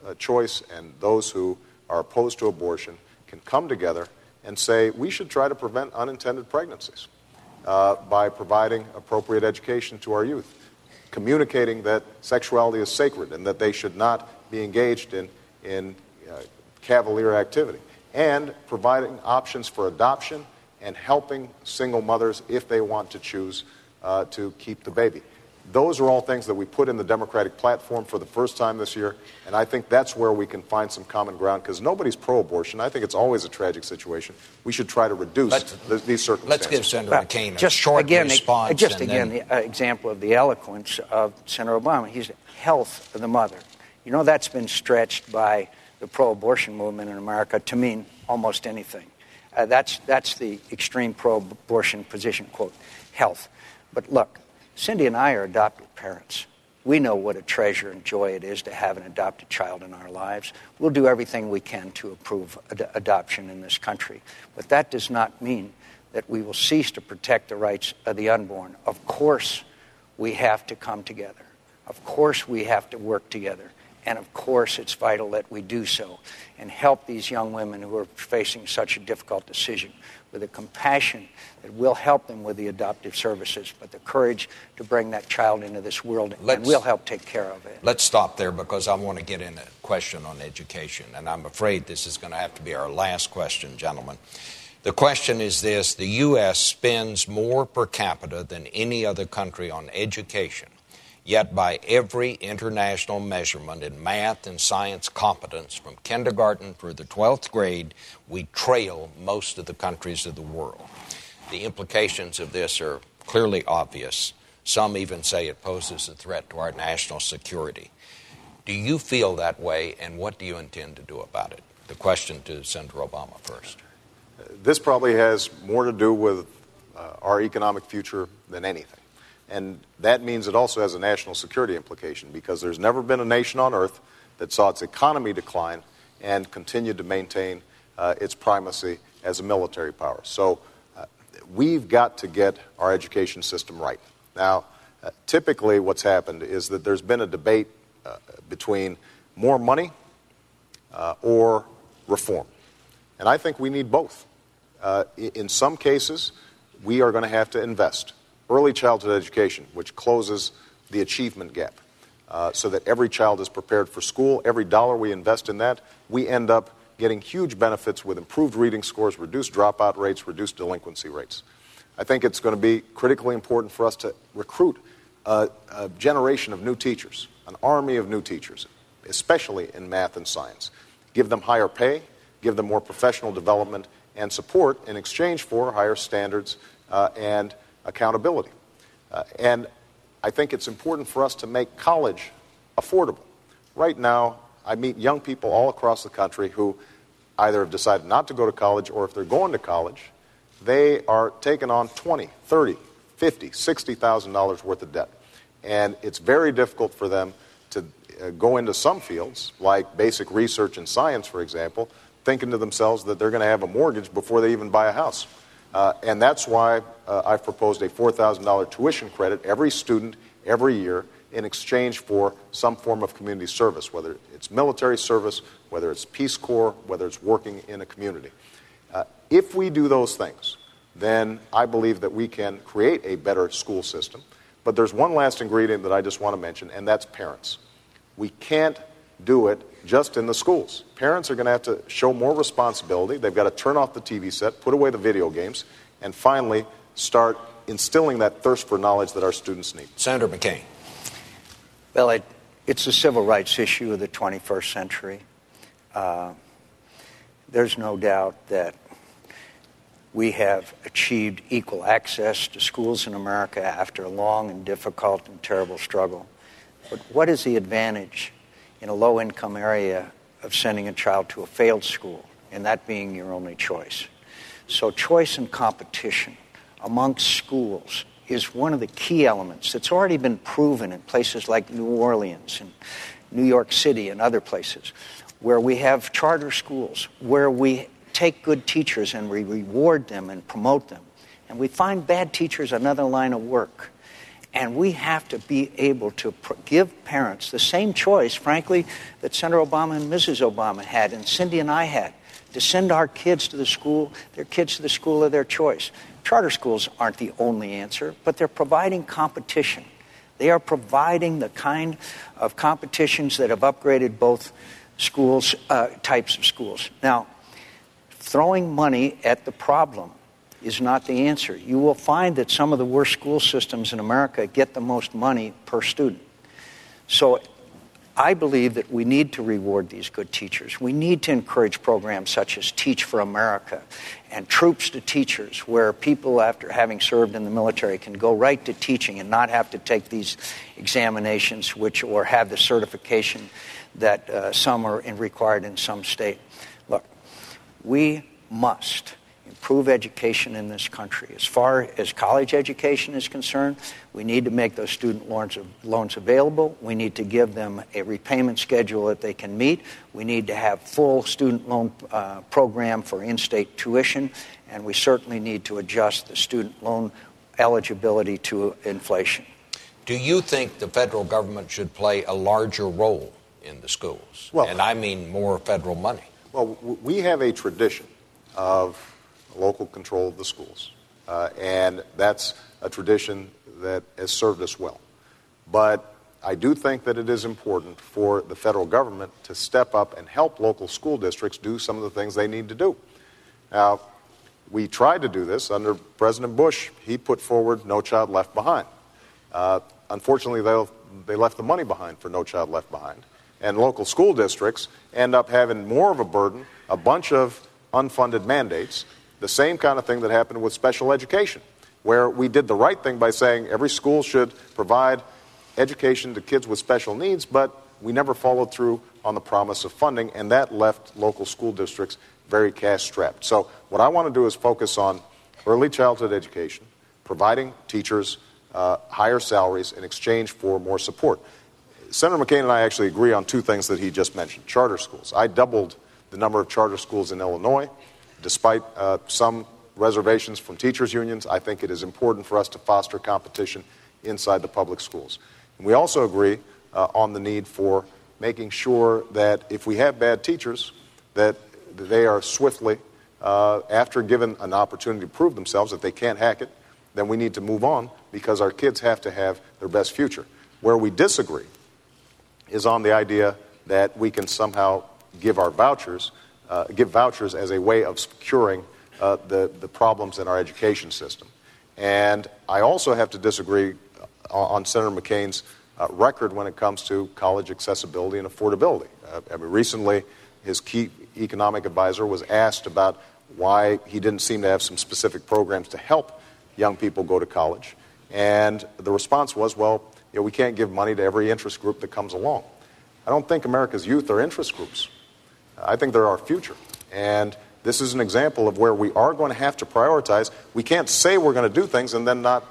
uh, choice and those who are opposed to abortion can come together and say we should try to prevent unintended pregnancies uh, by providing appropriate education to our youth, communicating that sexuality is sacred and that they should not be engaged in, in uh, cavalier activity, and providing options for adoption and helping single mothers if they want to choose uh, to keep the baby. Those are all things that we put in the Democratic platform for the first time this year, and I think that's where we can find some common ground, because nobody's pro-abortion. I think it's always a tragic situation. We should try to reduce th- these circumstances.
Let's give Senator
well,
McCain a
just
short
again,
response.
Just again,
then...
the uh, example of the eloquence of Senator Obama. He's health of the mother. You know, that's been stretched by the pro-abortion movement in America to mean almost anything. Uh, that's, that's the extreme pro-abortion position, quote, health. But look, Cindy and I are adopted parents. We know what a treasure and joy it is to have an adopted child in our lives. We'll do everything we can to approve ad- adoption in this country. But that does not mean that we will cease to protect the rights of the unborn. Of course, we have to come together. Of course, we have to work together. And of course, it's vital that we do so and help these young women who are facing such a difficult decision with a compassion that will help them with the adoptive services, but the courage to bring that child into this world, let's, and we'll help take care of it.
Let's stop there, because I want to get in a question on education, and I'm afraid this is going to have to be our last question, gentlemen. The question is this: the U S spends more per capita than any other country on education. Yet by every international measurement in math and science competence, from kindergarten through the twelfth grade, we trail most of the countries of the world. The implications of this are clearly obvious. Some even say it poses a threat to our national security. Do you feel that way, and what do you intend to do about it? The question to Senator Obama first.
This probably has more to do with uh, our economic future than anything. And that means it also has a national security implication, because there's never been a nation on earth that saw its economy decline and continued to maintain uh, its primacy as a military power. So uh, we've got to get our education system right. Now, uh, typically what's happened is that there's been a debate uh, between more money uh, or reform. And I think we need both. Uh, in some cases, we are going to have to invest. Early childhood education, which closes the achievement gap, uh, so that every child is prepared for school. Every dollar we invest in that, we end up getting huge benefits with improved reading scores, reduced dropout rates, reduced delinquency rates. I think it's going to be critically important for us to recruit a, a generation of new teachers, an army of new teachers, especially in math and science. Give them higher pay, give them more professional development and support in exchange for higher standards uh, and accountability. Uh, and I think it's important for us to make college affordable. Right now, I meet young people all across the country who either have decided not to go to college, or if they're going to college, they are taking on twenty, thirty, fifty, sixty thousand dollars worth of debt. And it's very difficult for them to uh, go into some fields, like basic research and science, for example, thinking to themselves that they're going to have a mortgage before they even buy a house. Uh, and that's why uh, I've proposed a four thousand dollars tuition credit every student every year in exchange for some form of community service, whether it's military service, whether it's Peace Corps, whether it's working in a community. Uh, if we do those things, then I believe that we can create a better school system. But there's one last ingredient that I just want to mention, and that's parents. We can't do it just in the schools. Parents are going to have to show more responsibility. They've got to turn off the T V set, put away the video games, and finally start instilling that thirst for knowledge that our students need.
Senator McCain.
Well, it, it's a civil rights issue of the twenty-first century. Uh, there's no doubt that we have achieved equal access to schools in America after a long and difficult and terrible struggle. But what is the advantage in a low-income area of sending a child to a failed school, and that being your only choice? So choice and competition amongst schools is one of the key elements that's already been proven in places like New Orleans and New York City and other places, where we have charter schools, where we take good teachers and we reward them and promote them. And we find bad teachers another line of work. And we have to be able to pr- give parents the same choice, frankly, that Senator Obama and Missus Obama had and Cindy and I had, to send our kids to the school, their kids to the school of their choice. Charter schools aren't the only answer, but they're providing competition. They are providing the kind of competitions that have upgraded both schools, uh, types of schools. Now, throwing money at the problem is not the answer. You will find that some of the worst school systems in America get the most money per student. So I believe that we need to reward these good teachers. We need to encourage programs such as Teach for America and Troops to Teachers, where people, after having served in the military, can go right to teaching and not have to take these examinations which or have the certification that uh, some are in required in some state. Look, we must improve education in this country. As far as college education is concerned, we need to make those student loans, loans available. We need to give them a repayment schedule that they can meet. We need to have full student loan uh, program for in-state tuition, and we certainly need to adjust the student loan eligibility to inflation.
Do you think the federal government should play a larger role in the schools?
Well,
and I mean more federal money.
Well, w- we have a tradition of local control of the schools, uh, and that's a tradition that has served us well. But I do think that it is important for the federal government to step up and help local school districts do some of the things they need to do. Now, we tried to do this under President Bush. He put forward No Child Left Behind. Uh, unfortunately, they, they left the money behind for No Child Left Behind, and local school districts end up having more of a burden, a bunch of unfunded mandates, the same kind of thing that happened with special education, where we did the right thing by saying every school should provide education to kids with special needs, but we never followed through on the promise of funding, and that left local school districts very cash-strapped. So what I want to do is focus on early childhood education, providing teachers uh, higher salaries in exchange for more support. Senator McCain and I actually agree on two things that he just mentioned. Charter schools. I doubled the number of charter schools in Illinois. Despite uh, some reservations from teachers' unions, I think it is important for us to foster competition inside the public schools. And we also agree uh, on the need for making sure that if we have bad teachers, that they are swiftly, uh, after given an opportunity to prove themselves, that they can't hack it, then we need to move on because our kids have to have their best future. Where we disagree is on the idea that we can somehow give our vouchers Uh, give vouchers as a way of securing uh, the, the problems in our education system. And I also have to disagree on, on Senator McCain's uh, record when it comes to college accessibility and affordability. Uh, I mean, recently, his key economic advisor was asked about why he didn't seem to have some specific programs to help young people go to college. And the response was, well, you know, we can't give money to every interest group that comes along. I don't think America's youth are interest groups. I think they're our future. And this is an example of where we are going to have to prioritize. We can't say we're going to do things and then not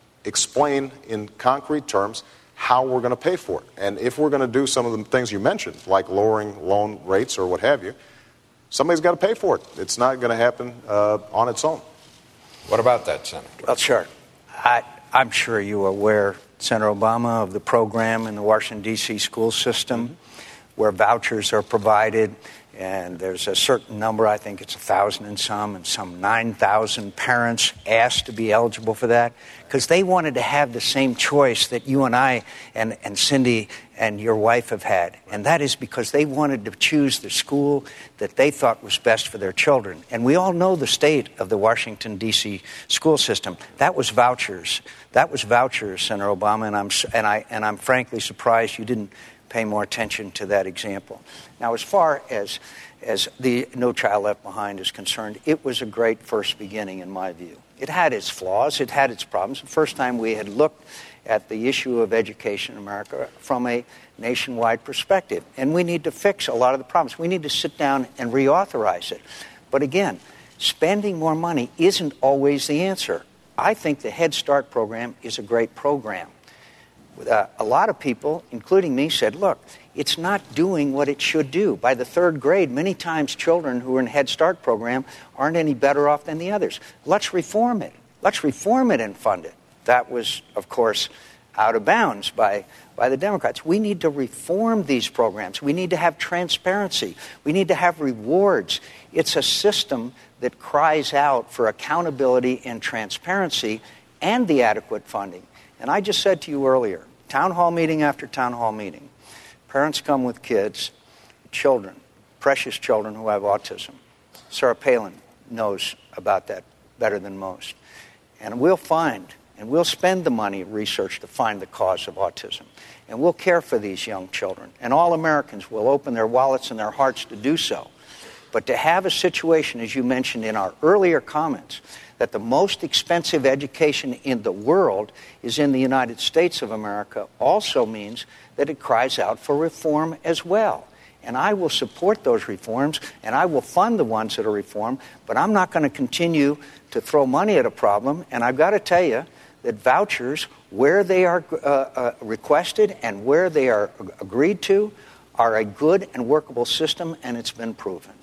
explain in concrete terms how we're going to pay for it. And if we're going to do some of the things you mentioned, like lowering loan rates or what have you, somebody's got to pay for it. It's not going to happen uh, on its own.
What about that, Senator?
Well, sure. I, I'm sure you are aware, Senator Obama, of the program in the Washington, D C school system, mm-hmm. where vouchers are provided, and there's a certain number, I think it's a thousand and some, and some nine thousand parents asked to be eligible for that, because they wanted to have the same choice that you and I and, and Cindy and your wife have had, and that is because they wanted to choose the school that they thought was best for their children. And we all know the state of the Washington, D C school system. That was vouchers. That was vouchers, Senator Obama, and I'm and I and I'm frankly surprised you didn't pay more attention to that example. Now, as far as as the No Child Left Behind is concerned, it was a great first beginning in my view. It had its flaws, it had its problems. The first time we had looked at the issue of education in America from a nationwide perspective, and we need to fix a lot of the problems. We need to sit down and reauthorize it. But again, spending more money isn't always the answer. I think the Head Start program is a great program. Uh, a lot of people, including me, said, look, it's not doing what it should do. By the third grade, many times children who are in Head Start program aren't any better off than the others. Let's reform it. Let's reform it and fund it. That was, of course, out of bounds by, by the Democrats. We need to reform these programs. We need to have transparency. We need to have rewards. It's a system that cries out for accountability and transparency and the adequate funding. And I just said to you earlier, town hall meeting after town hall meeting, parents come with kids, children, precious children who have autism. Sarah Palin knows about that better than most. And we'll find, and we'll spend the money research to find the cause of autism. And we'll care for these young children. And all Americans will open their wallets and their hearts to do so. But to have a situation, as you mentioned in our earlier comments, that the most expensive education in the world is in the United States of America also means that it cries out for reform as well. And I will support those reforms, and I will fund the ones that are reform, but I'm not going to continue to throw money at a problem. And I've got to tell you that vouchers, where they are uh, uh, requested and where they are agreed to, are a good and workable system, and it's been proven.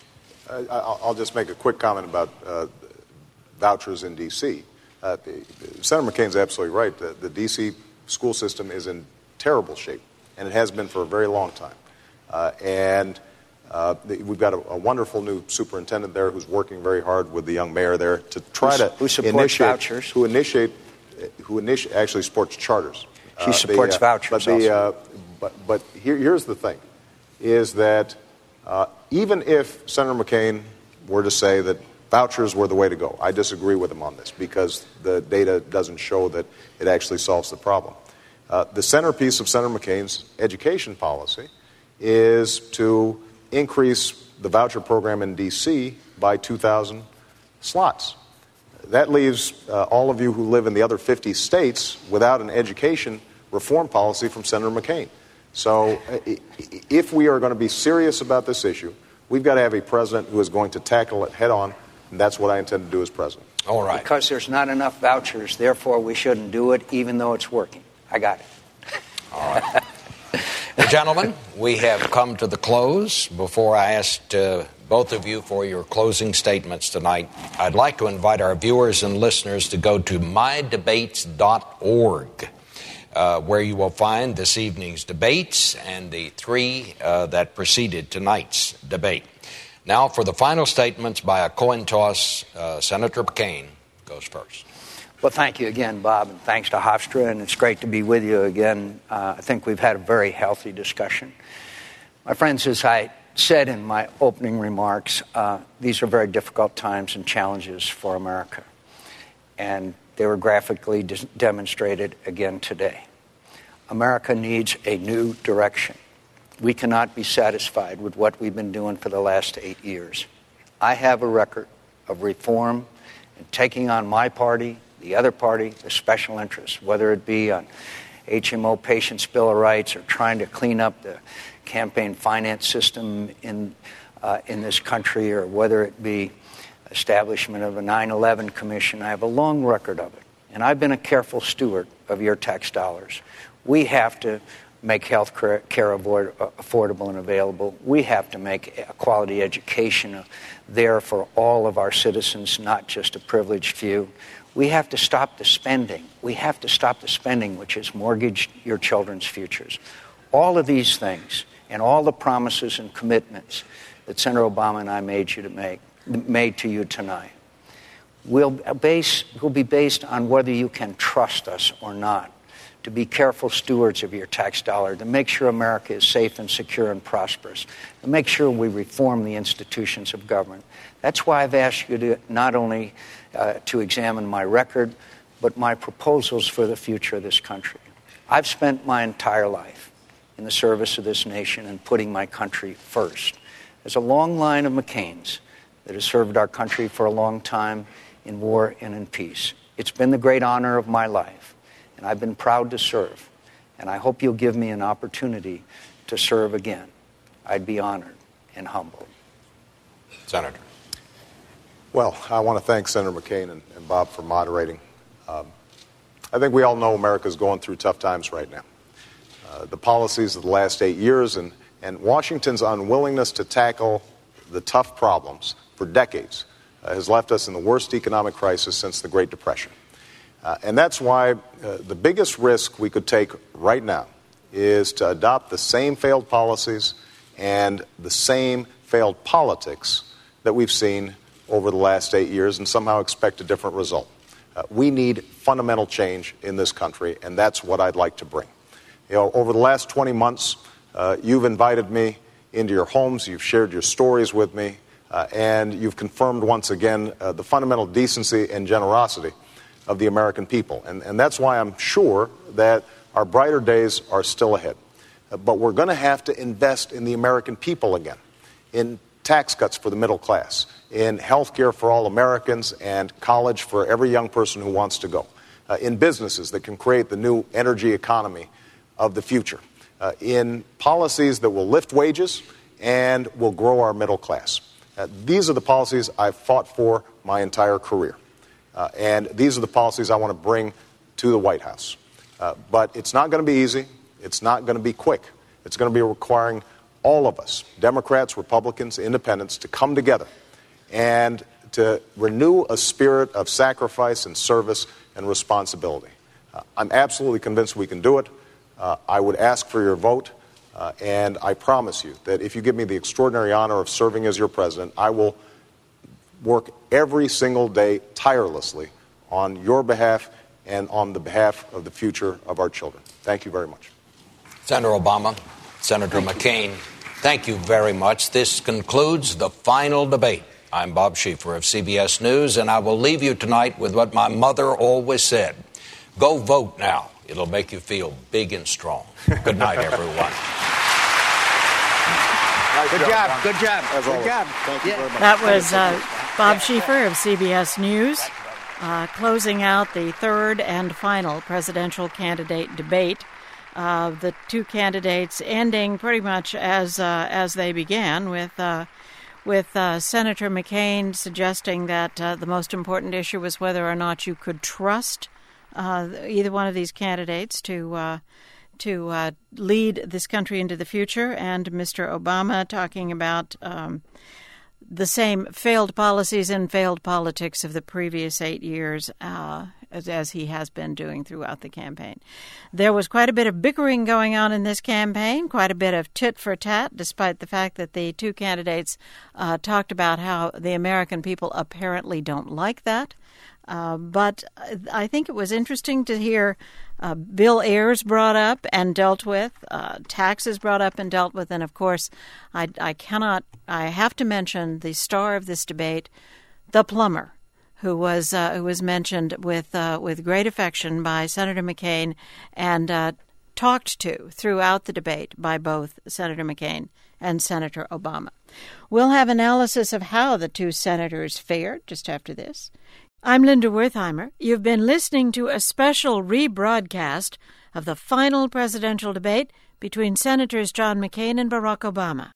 Uh, I'll just make a quick comment about uh, vouchers in D C Uh, Senator McCain's absolutely right. The, the D C school system is in terrible shape, and it has been for a very long time. Uh, and uh, the, we've got a, a wonderful new superintendent there who's working very hard with the young mayor there to try
who's,
to
who supports
initiate,
vouchers.
Who initiate, who initiate, actually supports charters.
She uh, supports
the, uh,
vouchers
but the,
also.
Uh, but but here, here's the thing, is that uh, even if Senator McCain were to say that vouchers were the way to go, I disagree with him on this because the data doesn't show that it actually solves the problem. Uh, the centerpiece of Senator McCain's education policy is to increase the voucher program in D C by two thousand slots. That leaves uh, all of you who live in the other fifty states without an education reform policy from Senator McCain. So if we are going to be serious about this issue, we've got to have a president who is going to tackle it head on, and that's what I intend to do as president.
All right.
Because there's not enough vouchers, therefore we shouldn't do it, even though it's working. I got it.
All right. Well, gentlemen, we have come to the close. Before I ask uh, both of you for your closing statements tonight, I'd like to invite our viewers and listeners to go to my debates dot org. Uh, where you will find this evening's debates and the three uh, that preceded tonight's debate. Now, for the final statements by a coin toss, uh, Senator McCain goes first.
Well, thank you again, Bob, and thanks to Hofstra, and it's great to be with you again. Uh, I think we've had a very healthy discussion. My friends, as I said in my opening remarks, uh, these are very difficult times and challenges for America, and they were graphically dis- demonstrated again today. America needs a new direction. We cannot be satisfied with what we've been doing for the last eight years. I have a record of reform and taking on my party, the other party, the special interests, whether it be on H M O Patients' Bill of Rights or trying to clean up the campaign finance system in, uh, in this country, or whether it be establishment of a nine eleven commission. I have a long record of it, and I've been a careful steward of your tax dollars. We have to make health care avoid, uh, affordable and available. We have to make a quality education there for all of our citizens, not just a privileged few. We have to stop the spending. We have to stop the spending which has mortgaged your children's futures. All of these things and all the promises and commitments that Senator Obama and I made you to make, made to you tonight, will base will be based on whether you can trust us or not, to be careful stewards of your tax dollar, to make sure America is safe and secure and prosperous, to make sure we reform the institutions of government. That's why I've asked you to not only uh, to examine my record, but my proposals for the future of this country. I've spent my entire life in the service of this nation and putting my country first. There's a long line of McCains that has served our country for a long time in war and in peace. It's been the great honor of my life, and I've been proud to serve. And I hope you'll give me an opportunity to serve again. I'd be honored and humbled.
Senator.
Well, I want to thank Senator McCain and, and Bob for moderating. Um, I think we all know America's going through tough times right now. Uh, the policies of the last eight years and, and Washington's unwillingness to tackle the tough problems for decades uh, has left us in the worst economic crisis since the Great Depression. Uh, and that's why uh, the biggest risk we could take right now is to adopt the same failed policies and the same failed politics that we've seen over the last eight years and somehow expect a different result. Uh, we need fundamental change in this country, and that's what I'd like to bring. You know, over the last twenty months, uh, you've invited me into your homes, you've shared your stories with me, uh, and you've confirmed once again uh, the fundamental decency and generosity of the American people. And, and that's why I'm sure that our brighter days are still ahead. Uh, but we're going to have to invest in the American people again, in tax cuts for the middle class, in health care for all Americans and college for every young person who wants to go, uh, in businesses that can create the new energy economy of the future, uh, in policies that will lift wages and will grow our middle class. Uh, these are the policies I've fought for my entire career. Uh, and these are the policies I want to bring to the White House. Uh, but it's not going to be easy. It's not going to be quick. It's going to be requiring all of us, Democrats, Republicans, Independents, to come together and to renew a spirit of sacrifice and service and responsibility. Uh, I'm absolutely convinced we can do it. Uh, I would ask for your vote, uh, and I promise you that if you give me the extraordinary honor of serving as your president, I will work every single day tirelessly on your behalf and on the behalf of the future of our children. Thank you very much.
Senator Obama, Senator McCain, thank you very much. This concludes the final debate. I'm Bob Schieffer of C B S News, and I will leave you tonight with what my mother always said. Go vote now. It'll make you feel big and strong. Good night, everyone.
Nice Good job. job. Good job.
As
Good
always.
job.
Thank you very much.
That was uh, Bob Schieffer of C B S News, uh, closing out the third and final presidential candidate debate. Uh, the two candidates ending pretty much as uh, as they began, with uh, with uh, Senator McCain suggesting that uh, the most important issue was whether or not you could trust uh, either one of these candidates to uh, to uh, lead this country into the future, and Mister Obama talking about um, the same failed policies and failed politics of the previous eight years, uh, as, as he has been doing throughout the campaign. There was quite a bit of bickering going on in this campaign, quite a bit of tit for tat, despite the fact that the two candidates uh, talked about how the American people apparently don't like that. Uh, but I think it was interesting to hear uh, Bill Ayers brought up and dealt with, uh, taxes brought up and dealt with, and of course, I, I cannot, I have to mention the star of this debate, the plumber, who was uh, who was mentioned with uh, with great affection by Senator McCain and uh, talked to throughout the debate by both Senator McCain and Senator Obama. We'll have analysis of how the two senators fared just after this. I'm Linda Wertheimer. You've been listening to a special rebroadcast of the final presidential debate between Senators John McCain and Barack Obama.